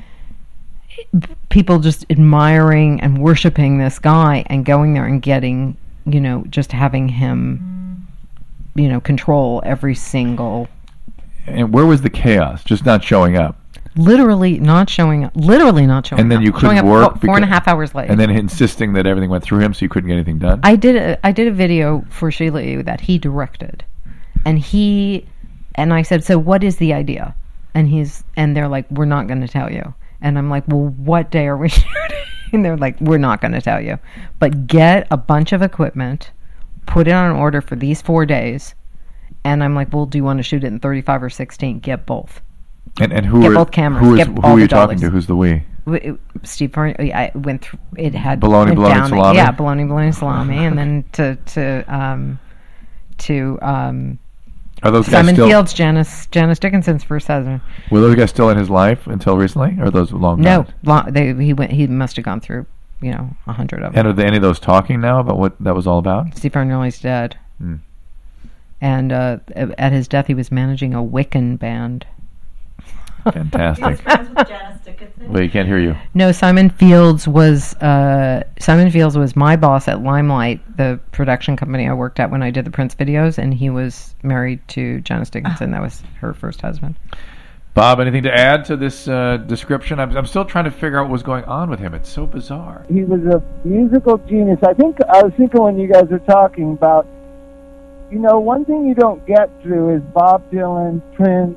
people just admiring and worshiping this guy and going there and getting, you know, just having him, you know, control every single, And where was the chaos? Just not showing up. literally not showing up, literally not showing up. And then you showing couldn't up work four, four and a because- half hours late. And then insisting that everything went through him, so you couldn't get anything done. I did a, I did a video for Sheila E. that he directed, and he and I said, so what is the idea? And he's and they're like, we're not going to tell you. And I'm like, well, what day are we shooting? And they're like, we're not going to tell you, but get a bunch of equipment, put it on order for these four days. And I'm like, well, do you want to shoot it in thirty-five or sixteen? Get both. And and who Get are both cameras, who is get who all are the you talking dollies. to? Who's the we? W- it- Steve Fern, I went through. It had Bologna, went bologna, down the- salami? Yeah, bologna, bologna, salami, and then to to um to um Are those guys Simon still? Fields, Janice Janice Dickinson's first husband. Were those guys still in his life until recently, or are those long No, gone? long, they he went. He must have gone through, you know, a hundred of them. And are they, any of those talking now about what that was all about? Steve Farnelli's dead, Hmm. and uh, at his death, he was managing a Wiccan band. Fantastic. friends with Janice Dickinson? Wait, you can't hear you. No, Simon Fields was uh, Simon Fields was my boss at Limelight, the production company I worked at when I did the Prince videos, and he was married to Janice Dickinson. That was her first husband. Bob, anything to add to this uh, description? I'm, I'm still trying to figure out what was going on with him. It's so bizarre. He was a musical genius. I think I was thinking when you guys were talking about, you know, one thing you don't get through is Bob Dylan, Prince,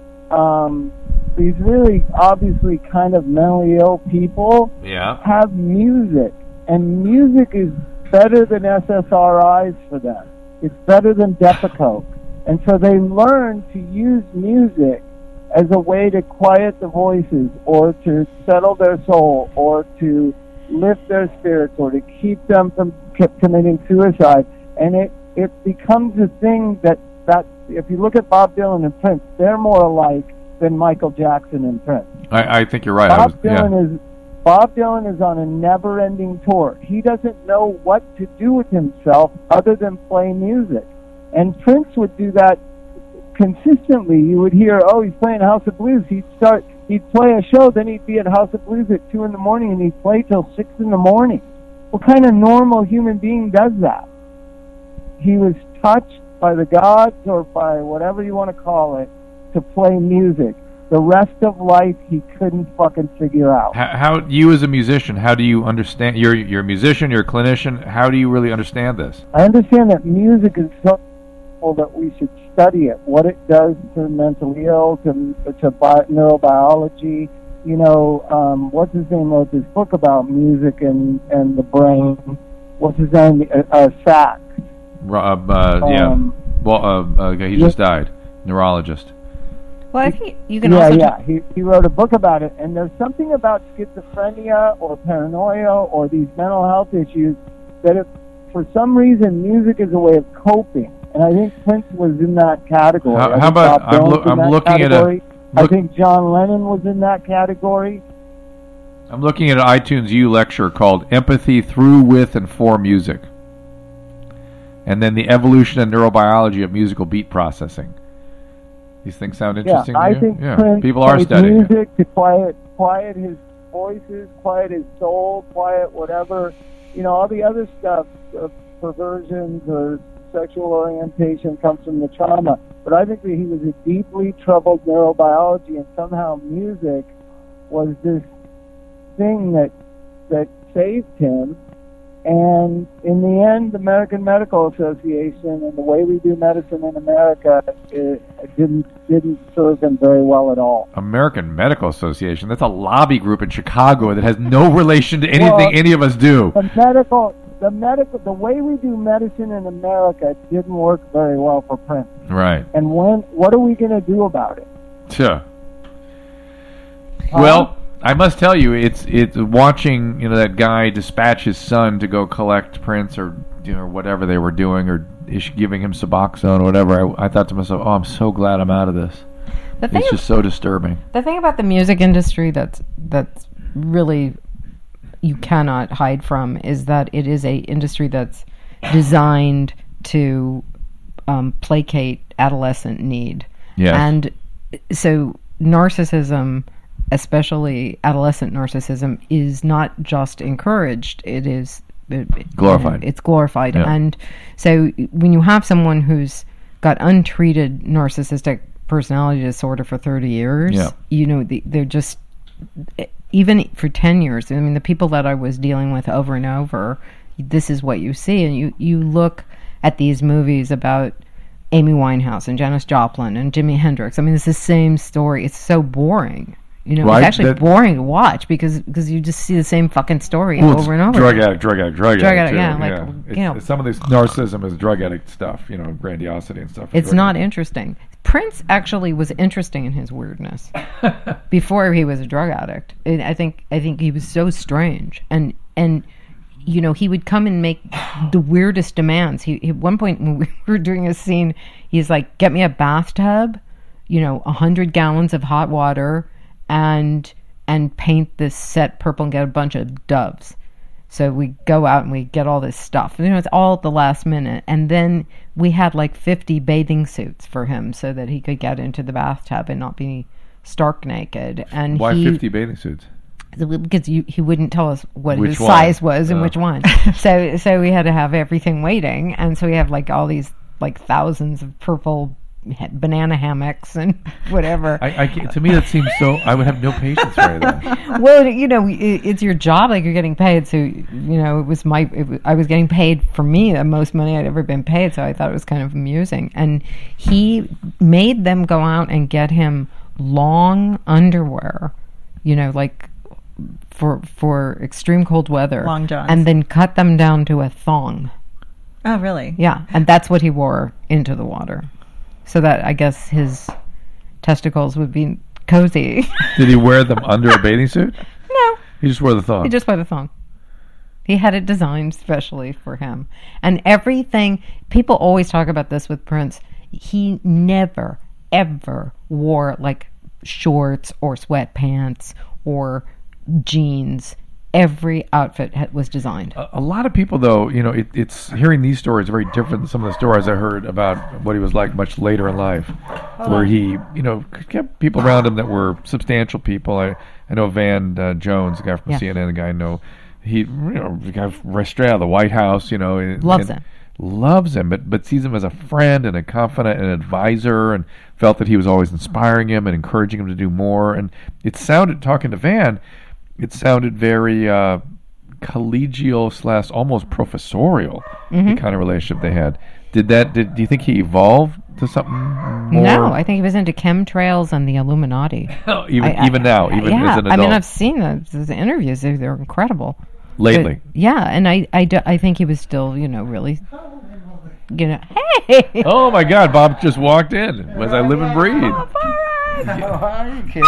um, these really obviously kind of mentally ill people Yeah. have music. And music is better than S S R Is for them. It's better than Depakote. And so they learn to use music as a way to quiet the voices or to settle their soul or to lift their spirits or to keep them from c- committing suicide. And it, it becomes a thing that, that, if you look at Bob Dylan and Prince, they're more alike than Michael Jackson and Prince. I, I think you're right. I Bob was, Dylan yeah. is Bob Dylan is on a never-ending tour. He doesn't know what to do with himself other than play music. And Prince would do that consistently. You would hear, oh, he's playing House of Blues. He'd start, he'd play a show, then he'd be at House of Blues at two in the morning, and he'd play till six in the morning. What kind of normal human being does that? He was touched by the gods or by whatever you want to call it to play music. The rest of life he couldn't fucking figure out. How, how you as a musician, how do you understand? You're you're a musician, you're a clinician. How do you really understand this? I understand that music is so that we should study it, what it does to mentally ill, to to bi- neurobiology. You know, um, what's his name wrote this book about music and, and the brain. What's his name? Uh, uh, Sachs. Uh, uh, yeah. Um, Well, uh, uh, he just died. Neurologist. Well, I think you can yeah, also... yeah. He, he wrote a book about it, and there's something about schizophrenia or paranoia or these mental health issues that if, for some reason, music is a way of coping. And I think Prince was in that category. How- I how think about- Bob I'm Dylan loo- was in I'm that looking at a- category. I look- think John Lennon was in that category. I'm looking at an iTunes U lecture called Empathy Through, With, and For Music. And then the evolution and neurobiology of musical beat processing. These things sound Yeah, interesting I to you? think yeah. Prince People are played studying it. music to quiet, quiet his voices, quiet his soul, quiet whatever, you know, all the other stuff, uh, perversions or sexual orientation comes from the trauma. But I think that he was a deeply troubled neurobiology, and somehow music was this thing that that saved him. And in the end, the American Medical Association and the way we do medicine in America it, it didn't didn't serve him very well at all. American Medical Association. That's a lobby group in Chicago that has no relation to anything Well, any of us do. The medical, the medical, the way we do medicine in America didn't work very well for Prince. Right. And when, what are we going to do about it? Sure. Well, I must tell you, it's it's watching, you know, that guy dispatch his son to go collect Prince or, you know, whatever they were doing, or ish, giving him Suboxone or whatever. I, I thought to myself, oh, I'm so glad I'm out of this. The thing, It's just so disturbing. the thing about the music industry that's that's really you cannot hide from is that it is a industry that's designed to um, placate adolescent need. Yes. And so narcissism, especially adolescent narcissism, is not just encouraged, it is it, Glorified. It's glorified. Yeah. And so when you have someone who's got untreated narcissistic personality disorder for thirty years, Yeah. you know, the, they're just, even for ten years, I mean, the people that I was dealing with over and over, this is what you see. And you, you look at these movies about Amy Winehouse and Janis Joplin and Jimi Hendrix. I mean, it's the same story. It's so boring. You know, Right, it's actually that- boring to watch because because you just see the same fucking story Well, it's over and over. Drug addict, drug addict, drug, Drug addict. addict, too, yeah, like, It's- you know. some of this narcissism is drug addict stuff, you know, grandiosity and stuff. It's Drug not addict. interesting. Prince actually was interesting in his weirdness before he was a drug addict. And I think I think he was so strange, and and you know, he would come and make the weirdest demands. He, he at one point when we were doing a scene, he's like, "Get me a bathtub, you know, a hundred gallons of hot water, and and paint this set purple and get a bunch of doves." So we go out and we get all this stuff. You know, it's all at the last minute. And then we had like fifty bathing suits for him so that he could get into the bathtub and not be stark naked. And Why he, fifty bathing suits? because you, he wouldn't tell us what Which his one? size was and Oh. which one. so so we had to have everything waiting, and so we have like all these like thousands of purple ha- banana hammocks and whatever. I, I can't- to me, that seems so. I would have no patience for that. Well, you know, it, it's your job, like you're getting paid. So, you know, it was my, it, wa- I was getting paid for me the most money I'd ever been paid. So I thought it was kind of amusing. And he made them go out and get him long underwear, you know, like for, for extreme cold weather. Long johns. And then cut them down to a thong. Oh, really? Yeah. And that's what he wore into the water. So that I guess his testicles would be cozy. Did he wear them under a bathing suit? No. He just wore the thong. He just wore the thong. He had it designed specially for him. And everything, people always talk about this with Prince. He never, ever wore like shorts or sweatpants or jeans. Every outfit ha- was designed. A, a lot of people, though, you know, it, it's hearing these stories are very different than some of the stories I heard about what he was like much later in life, where he, you know, kept people around him that were substantial people. I, I know Van uh, Jones, the guy from Yeah. C N N, the guy I know, he, you know, the guy right straight out of the White House, you know, and- Loves and him. loves him, but but sees him as a friend and a confidant and advisor, and felt that he was always inspiring him and encouraging him to do more. And it sounded, talking to Van, it sounded very uh, collegial slash almost professorial, Mm-hmm. the kind of relationship they had. Did that? Did do you think he evolved to something more? No, I think he was into chemtrails and the Illuminati. even I- I- even now, even yeah, as an I adult. mean, I've seen the, the interviews; they're, they're incredible. Lately. But, yeah, and I, I, do- I think he was still, you know, really, you know, hey. Oh my God! Bob just walked in. Was I live and breathe? How are you, kid?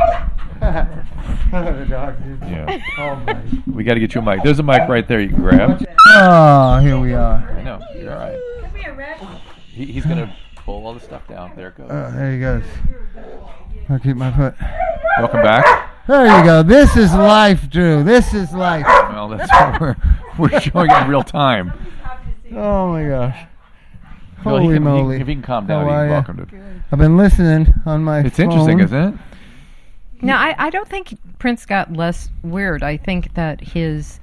The dog, dude. Yeah. Oh, my. We got to get you a mic. There's a mic right there. You can grab. Oh, here we are. I know. You're all right. He, he's gonna pull all the stuff down. There it goes. Uh, there he goes. I'll keep my foot. Welcome back. There you go. This is life, Drew. This is life. Well, that's what we're we're showing in real time. Oh my gosh. Well, he Holy can- he- moly. if he can calm How down, are he's ya? welcome to. I've been listening on my It's phone. interesting, isn't it? No, I, I don't think Prince got less weird. I think that his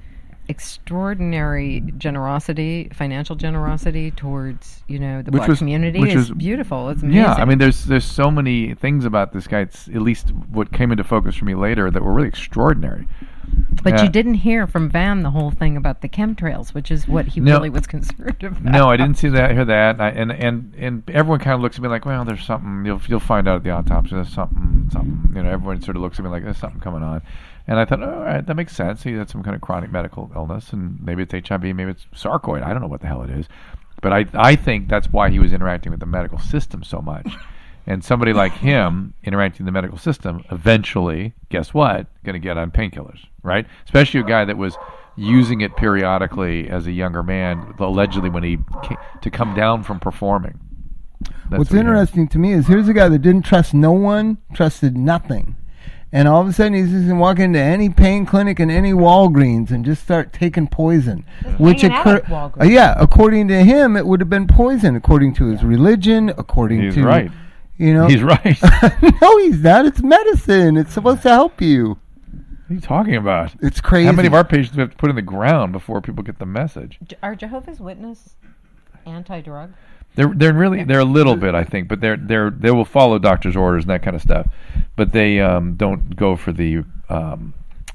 extraordinary generosity, financial generosity towards, you know, the Which black was- community which is was- beautiful. It's amazing. Yeah, I mean, there's there's so many things about this guy. It's at least what came into focus for me later that were really extraordinary. but yeah. you didn't hear from Van the whole thing about the chemtrails, which is what he No. really was concerned about. No, I didn't see that. Hear that, and I, and, and and everyone kind of looks at me like, well, there's something. You'll you'll find out at the autopsy. There's something, something. You know, everyone sort of looks at me like there's something coming on, and I thought, oh, all right, that makes sense. He had some kind of chronic medical illness, and maybe it's H I V, maybe it's sarcoid. I don't know what the hell it is, but I I think that's why he was interacting with the medical system so much. And somebody like him interacting with the medical system, eventually, guess what? Going to get on painkillers, right? Especially a guy that was using it periodically as a younger man, allegedly when he came, to come down from performing. That's What's what he interesting to me is here's a guy that didn't trust no one, trusted nothing. And all of a sudden he's just going to walk into any pain clinic and any Walgreens and just start taking poison. Which hanging out occur- at Walgreens. uh, yeah, according to him, it would have been poison. According to his religion, according He's to... right. You know, He's right. no, he's not. It's medicine. It's supposed to help you. What are you talking about? It's crazy. How many of our patients we have to put in the ground before people get the message? Je- Are Jehovah's Witness anti-drug? They're they're really they're a little bit, I think, but they're they're they will follow doctor's orders and that kind of stuff, but they um, don't go for the um,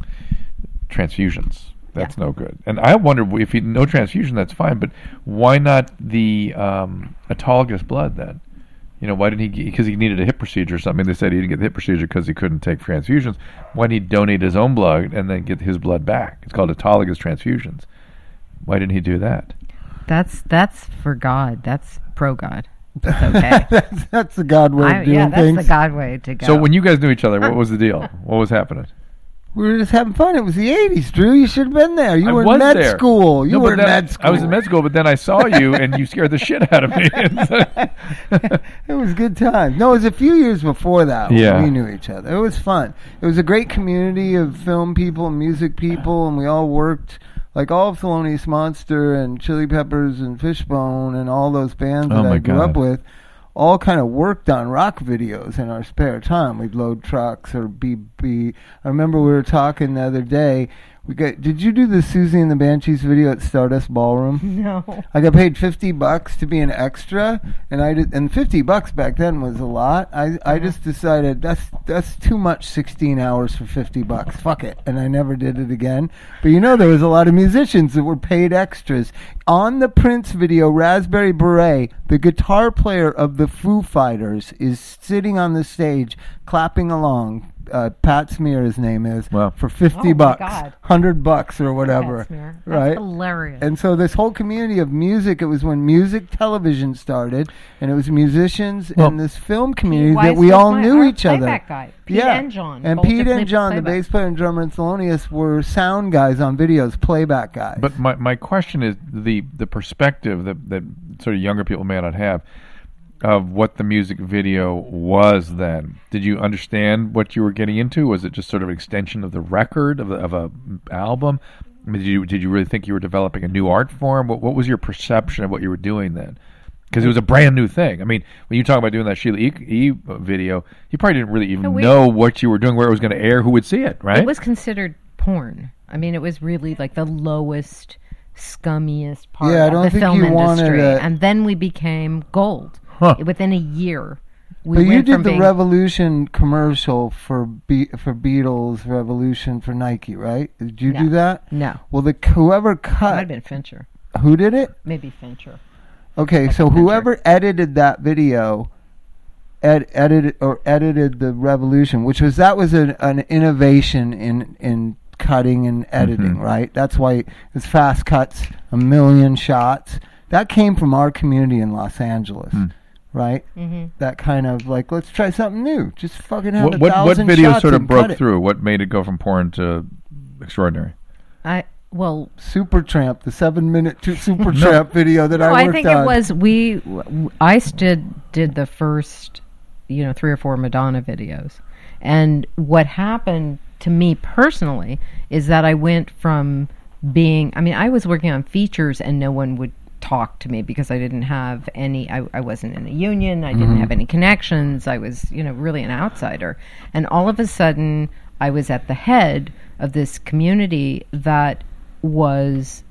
transfusions. That's no good. And I wonder if he no transfusion, that's fine, but why not the um, autologous blood then? You know, why didn't he? Because he needed a hip procedure or something. They said he didn't get the hip procedure because he couldn't take transfusions. Why didn't he donate his own blood and then get his blood back? It's called autologous transfusions. Why didn't he do that? That's that's for God. That's pro God. That's okay. that's, that's the God way I, of doing yeah, that's things. the God way to go. So when you guys knew each other, what was the deal? What was happening? We were just having fun. It was the eighties, Drew. You should have been there. You I were in was med there. school. You No, but were in then med school. I was in med school, but then I saw you and you scared the shit out of me. It was good times. No, it was a few years before that when Yeah. we knew each other. It was fun. It was a great community of film people and music people, and we all worked like all of Thelonious Monster and Chili Peppers and Fishbone and all those bands Oh that my I grew God. up with. all kind of worked on rock videos in our spare time. We'd load trucks or be be. I remember we were talking the other day. We got. Did you do the Susie and the Banshees video at Stardust Ballroom? No. I got paid fifty bucks to be an extra, and I did. And fifty bucks back then was a lot. I I just decided that's that's too much. Sixteen hours for fifty bucks. Fuck it, and I never did it again. But you know, there was a lot of musicians that were paid extras on the Prince video. Raspberry Beret, the guitar player of the Foo Fighters, is sitting on the stage clapping along. Uh, Pat Smear, his name is, Wow. for fifty Oh, my bucks, God. hundred bucks or whatever, Pat Smear. That's right? hilarious. And so this whole community of music, it was when music television started, and it was musicians Well, and this film community Pete that Weiss we was all my- knew our each other. playback guy. Pete yeah, and John. and both Pete did and John, the playback. bass player and drummer in Thelonious, were sound guys on videos, playback guys. But my, my question is the the perspective that, that sort of younger people may not have of what the music video was then. Did you understand what you were getting into? Was it just sort of an extension of the record of, the, of a album? I mean, did you did you really think you were developing a new art form? What what was your perception of what you were doing then? Because it was a brand new thing. I mean, when you talk about doing that Sheila E. e video, you probably didn't really even No, we- know what you were doing, where it was going to air, who would see it, right? It was considered porn. I mean, it was really like the lowest, scummiest part Yeah, I of don't the think film you wanted industry. a- And then we became gold. Huh. Within a year. We but you went did from the being, Revolution commercial for Be- for Beatles Revolution for Nike, right? Did you No. do that? No. Well, the whoever It might have cut, been Fincher. who did it? Maybe Fincher. Okay, so Fincher. whoever edited that video, ed- edited or edited the Revolution, which was that was an, an innovation in in cutting and editing, Mhm. right? That's why it was fast cuts, a million shots. That came from our community in Los Angeles, Mm. right? Mm-hmm. That kind of like, let's try something new. Just fucking have What a what, what thousand video shots sort of and broke cut it. through? What made it go from porn to extraordinary? I well, Supertramp, the seven-minute two Supertramp video that no, I I worked think on. it was we. w- I did did the first, you know, three or four Madonna videos, and what happened to me personally is that I went from being. I mean, I was working on features, and no one would talk to me because I didn't have any. I, I wasn't in a union. I didn't have any connections. I was, you know, really an outsider, and all of a sudden, I was at the head of this community that was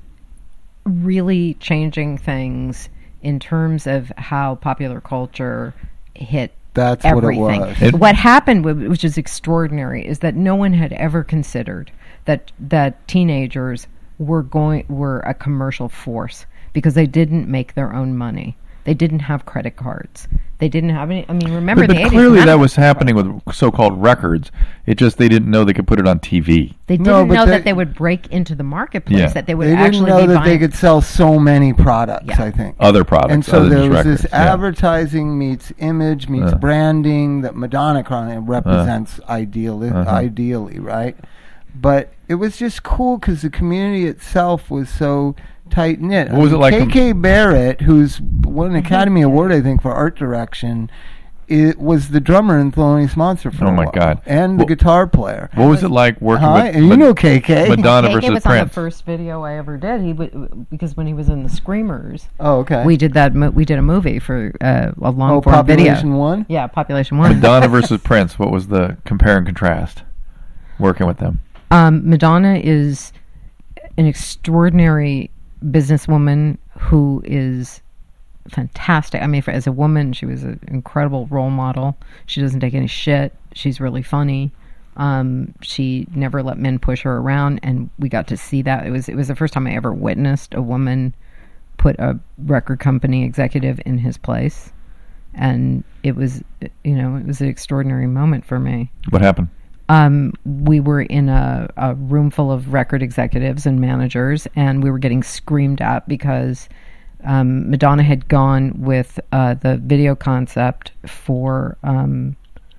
really changing things in terms of how popular culture hit That's everything. what it was. It- What happened, w- which is extraordinary, is that no one had ever considered that that teenagers were going were a commercial force because they didn't make their own money. They didn't have credit cards. They didn't have any. I mean, remember But, in but the eighties, clearly none that of was us had happening credit with so-called records. It just they didn't know they could put it on T V. They didn't No, but know they- that they would break into the marketplace. Yeah. That they would They didn't actually know be that buying. they could sell so many products, Yeah. I think. Other products. And so other there than was records, this yeah. advertising meets image meets Uh. branding that Madonna currently represents ideally, Uh-huh. ideally, right? But it was just cool because the community itself was so tight knit. What was it like K com- K Barrett, who's won an Academy Award, I think, for art direction, it was the drummer in Thelonious Monster for Oh a my while, God. and the Well- guitar player. What was it like working Hi, with and you Mad- know K K. Madonna K K versus was on the Prince? first video I ever did. He w- because when he was in the Screamers, Oh, okay. we did that. Mo- we did a movie for uh, a long oh, form video. Population One. Yeah, Population One. Madonna versus Prince. What was the compare and contrast working with them? Um, Madonna is an extraordinary businesswoman who is fantastic. I mean, for, as a woman, she was an incredible role model. She doesn't take any shit. She's really funny. Um, she never let men push her around, and we got to see that. It was it was the first time I ever witnessed a woman put a record company executive in his place, and it was you know it was an extraordinary moment for me. What happened? Um, we were in a, a room full of record executives and managers, and we were getting screamed at because um, Madonna had gone with uh, the video concept for um,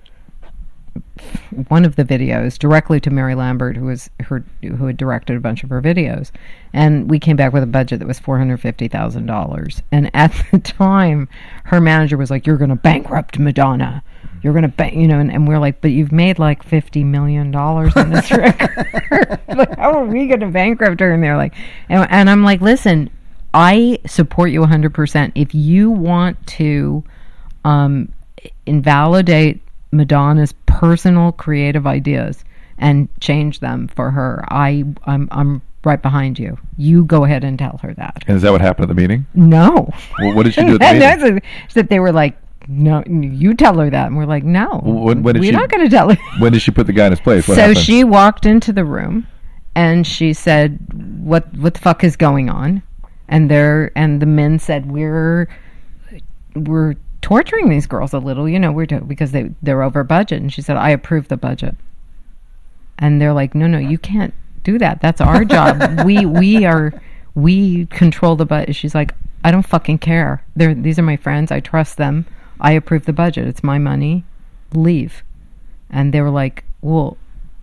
one of the videos directly to Mary Lambert, who was her, who had directed a bunch of her videos, and we came back with a budget that was four hundred fifty thousand dollars. And at the time, her manager was like, "You're going to bankrupt Madonna. You're going to, ba-, you know," and, and we're like, "But you've made like fifty million dollars on this record. Like, how are we going to bankrupt her?" And they're like, and, and I'm like, "Listen, I support you one hundred percent. If you want to um, invalidate Madonna's personal creative ideas and change them for her. I, I'm, I'm right behind you. You go ahead and tell her that. And is that what happened at the meeting? No. Well, what did she do at the And meeting? that's- that they were like, no, you tell her that. And we're like, no, When- when did we're she- not going to tell her. When did she put the guy in his place? What So happened? she walked into the room and she said, what, what the fuck is going on? And there, and the men said, we're, we're torturing these girls a little, you know, we're do- because they, they're over budget. And she said, I approve the budget. And they're like, no, no, you can't do that. That's our job. we, we are, we control the budget. She's like, I don't fucking care. They're, these are my friends. I trust them. I approve the budget. It's my money. Leave. And they were like, well,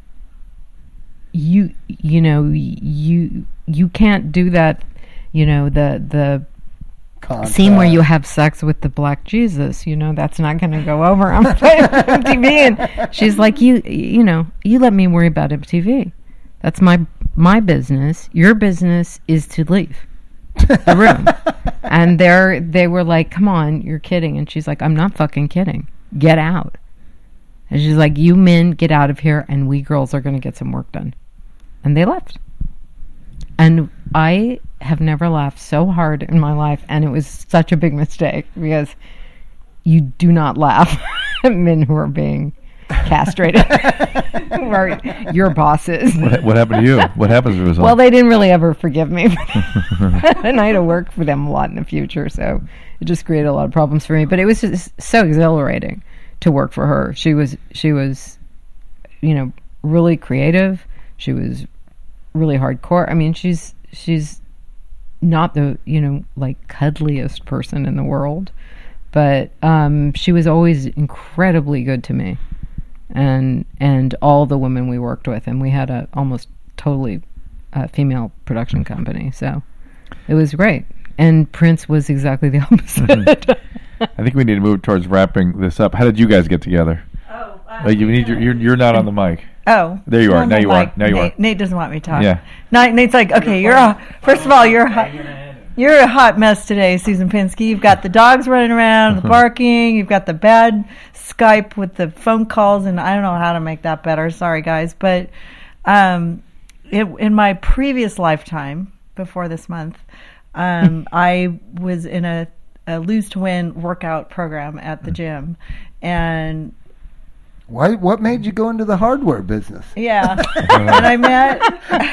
you, you know, you, you can't do that. You know, the, the, scene where you have sex with the black Jesus, you know, that's not going to go over on M T V. And she's like, you, you know, you let me worry about M T V. That's my my business. Your business is to leave the room. And they're they were like, come on, you're kidding. And she's like, I'm not fucking kidding. Get out. And she's like, you men get out of here, and we girls are going to get some work done. And they left. And I have never laughed so hard in my life, and it was such a big mistake because you do not laugh at men who are being castrated, who are your bosses. What, what happened to you? What happens as a result? Well, they didn't really ever forgive me, and I had to work for them a lot in the future, so it just created a lot of problems for me. But it was just so exhilarating to work for her. She was, she was, you know, really creative. She was really hardcore. I mean, she's she's not the, you know, like cuddliest person in the world, but um, she was always incredibly good to me, and and all the women we worked with, and we had a almost totally uh, female production company, so it was great. And Prince was exactly the opposite. I think we need to move towards wrapping this up. How did you guys get together? Oh, uh, Uh, you need your, you're you're not on the mic. Oh, There you are. on Now the you are. mic. Now you Nate, are. Nate doesn't want me to talk. Yeah. Nate, Nate's like, okay, you're a, first of all, you're a hot, you're a hot mess today, Susan Pinsky. You've got the dogs running around, the barking. You've got the bad Skype with the phone calls, and I don't know how to make that better. Sorry, guys, but um, it, in my previous lifetime, before this month, um, I was in a, a lose to win workout program at the gym, and Why? What made you go into the hardware business? yeah, and I met.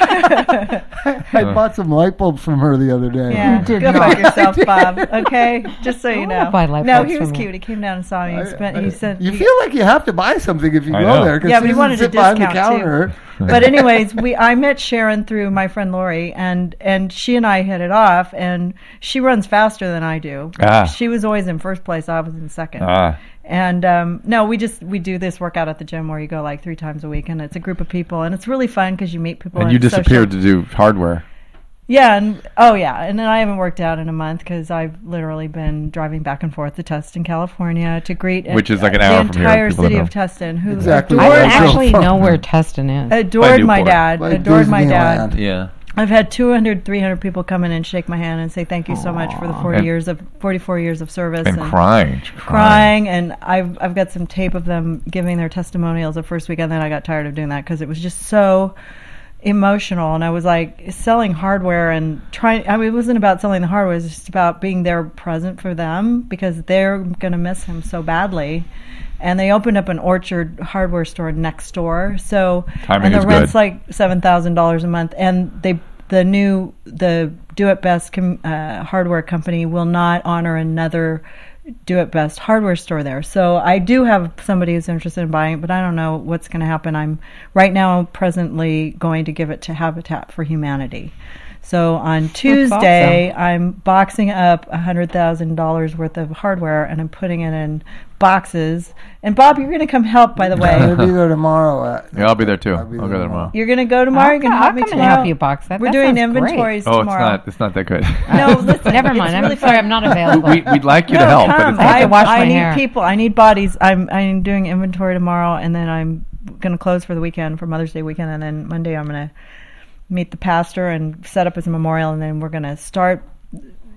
I bought some light bulbs from her the other day. Yeah, did go not. fuck yourself, Bob. Okay, just so you wanna know. buy light No, bulbs he was from you. cute. He came down and saw me. He spent. He said. You he- feel like you have to buy something if you I go know. there. 'cause Yeah, but he Susan wanted a sit behind the discount, too. counter. But anyways, we I met Sharon through my friend Lori, and and she and I hit it off. And she runs faster than I do. Ah. She was always in first place. I was in second. Ah, And um, no, we just we do this workout at the gym where you go like three times a week, and it's a group of people, and it's really fun because you meet people. and you it's social. disappeared to do hardware. Yeah, and oh yeah, and then I haven't worked out in a month because I've literally been driving back and forth to Tustin, California, to greet Which is like an the hour from here, entire people that city know. of Tustin, who Exactly. I adored, don't Where I drove actually from. know where Tustin is. adored my Newport. dad, By adored my Disneyland. dad. Yeah. I've had two hundred, three hundred people come in and shake my hand and say thank you so much for the forty And- years of forty-four years of service And crying. crying, and I've I've got some tape of them giving their testimonials the first weekend. Then I got tired of doing that because it was just so emotional, and I was like selling hardware and trying. I mean, it wasn't about selling the hardware; it was just about being there present for them because they're going to miss him so badly. And they opened up an Orchard hardware store next door, so Timing and the is rent's good. like seven thousand dollars a month, and they. The new, the Do It Best com, uh, hardware company will not honor another Do It Best hardware store there. So I do have somebody who's interested in buying it, but I don't know what's going to happen. I'm right now presently going to give it to Habitat for Humanity. So on Tuesday, I'm boxing up one hundred thousand dollars worth of hardware, and I'm putting it in boxes. And Bob, you're going to come help, by the way. I'll be there tomorrow. At, Yeah, I'll be there too. I'll, be go there there tomorrow. You're going to go tomorrow? I'll, You're going to I'll help me come and tomorrow? help you box that. We're That doing sounds great. inventories Oh, it's tomorrow. not. It's not that good. No, listen. Never it's mind. I'm really sorry, fun. I'm not available. we, we'd like you No, to help, but come. it's I have I, to wash I my need hair. people. I need bodies. I'm I'm doing inventory tomorrow, and then I'm going to close for the weekend, for Mother's Day weekend, and then Monday I'm going to meet the pastor and set up as a memorial, and then we're going to start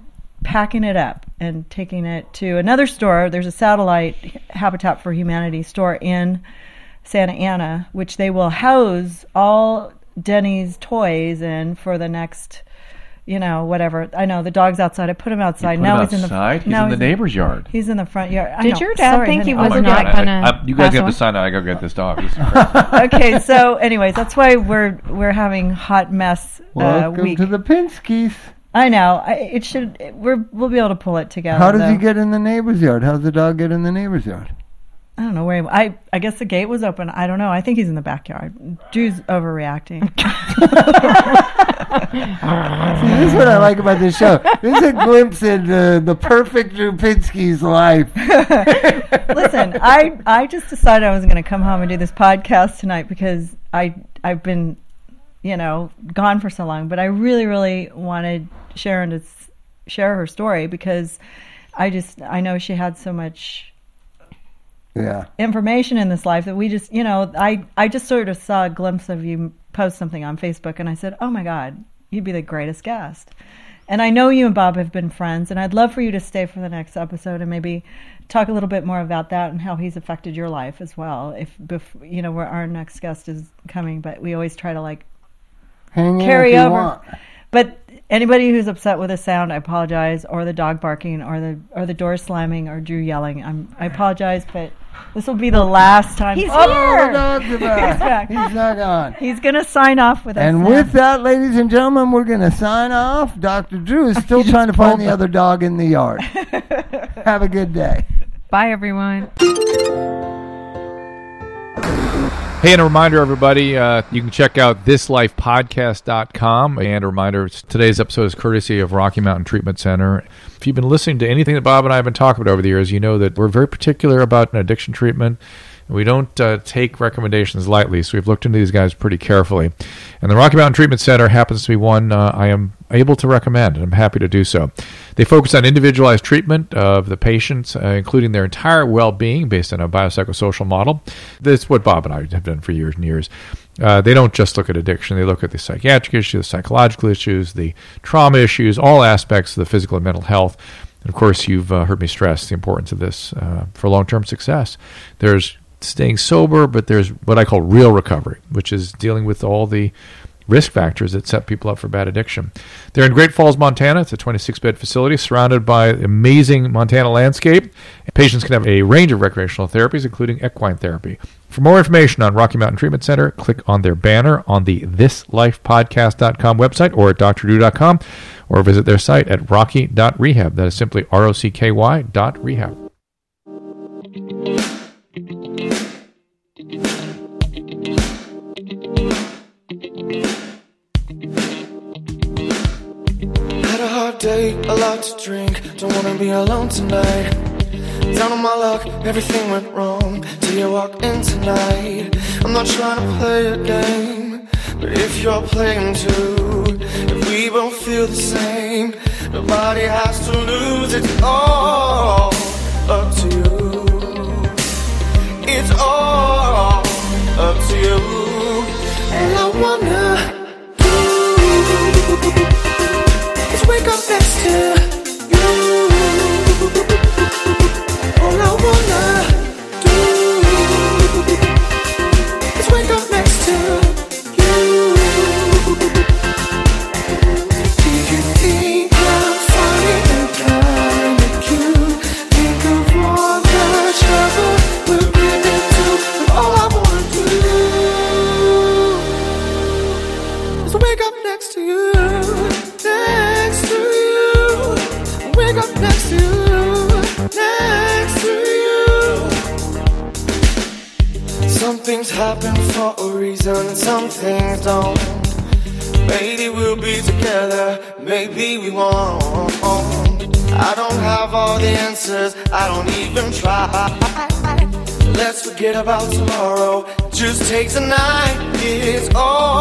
packing it up and taking it to another store. There's a satellite Habitat for Humanity store in Santa Ana, which they will house all Denny's toys in for the next, you know, whatever. I know the dog's outside. I put him outside. You put now him he's in outside? the He's now in the neighbor's yard. He's in the front yard. I Did know. your dad Sorry, think he honey. was Oh my not God. gonna I- I- you pass guys have away? to sign out. I gotta go get this dog. This is crazy. Okay, so anyways, that's why we're we're having hot mess uh, Welcome week. to the Pinskys. I know. I, it should. We're we'll be able to pull it together. How does though. he get in the neighbor's yard? How's the dog get in the neighbor's yard? I don't know where. He, I I guess the gate was open. I don't know. I think he's in the backyard. Drew's overreacting. See, this is what I like about this show. This is a glimpse into the perfect Drew Pinsky's life. Listen, I I just decided I was going to come home and do this podcast tonight because I I've been, you know, gone for so long. But I really really wanted Sharon to s- share her story because I just I know she had so much Yeah. information in this life that we just, you know, I, I just sort of saw a glimpse of you post something on Facebook and I said, oh my God, you'd be the greatest guest. And I know you and Bob have been friends and I'd love for you to stay for the next episode and maybe talk a little bit more about that and how he's affected your life as well. If, bef- you know, where our next guest is coming, but we always try to like Hang in carry if you over. want. But anybody who's upset with the sound, I apologize, or the dog barking, or the or the door slamming, or Drew yelling. I'm I apologize, but this will be the last time. He's Oh, here. The dog's He's back. back. He's not gone. He's gonna sign off with us. And now. with that, ladies and gentlemen, we're going to sign off. Doctor Drew is still trying to find the other dog in the yard. Have a good day. Bye, everyone. Hey, and a reminder, everybody, uh, you can check out this life podcast dot com. And a reminder, today's episode is courtesy of Rocky Mountain Treatment Center. If you've been listening to anything that Bob and I have been talking about over the years, you know that we're very particular about an addiction treatment. We don't uh, take recommendations lightly, so we've looked into these guys pretty carefully. And the Rocky Mountain Treatment Center happens to be one uh, I am able to recommend, and I'm happy to do so. They focus on individualized treatment of the patients, uh, including their entire well-being based on a biopsychosocial model. That's what Bob and I have done for years and years. Uh, they don't just look at addiction. They look at the psychiatric issues, the psychological issues, the trauma issues, all aspects of the physical and mental health. And, of course, you've uh, heard me stress the importance of this uh, for long-term success. There's staying sober, but there's what I call real recovery, which is dealing with all the risk factors that set people up for bad addiction. They're in Great Falls, Montana. It's a twenty-six bed facility surrounded by amazing Montana landscape. Patients can have a range of recreational therapies, including equine therapy. For more information on Rocky Mountain Treatment Center, click on their banner on the this life podcast dot com website or at d r drew dot com, or visit their site at rocky dot rehab. That is simply R O C K Y dot rehab. Had a hard day, a lot to drink. Don't wanna be alone tonight. Down on my luck, everything went wrong till you walked in tonight. I'm not trying to play a game, but if you're playing too, if we both feel the same, nobody has to lose. It's all up to you. It's all up to you. And I wanna Let's wake up next to you. All I wanna do is wake up next to you. Do you think I'm funny and kinda cute? Think of all the trouble we're bringing to. And all I wanna do is wake up next to you. Next to you, wake up next to you, next to you. Some things happen for a reason, some things don't. Maybe we'll be together, maybe we won't. I don't have all the answers, I don't even try. Let's forget about tomorrow, just take tonight, it's all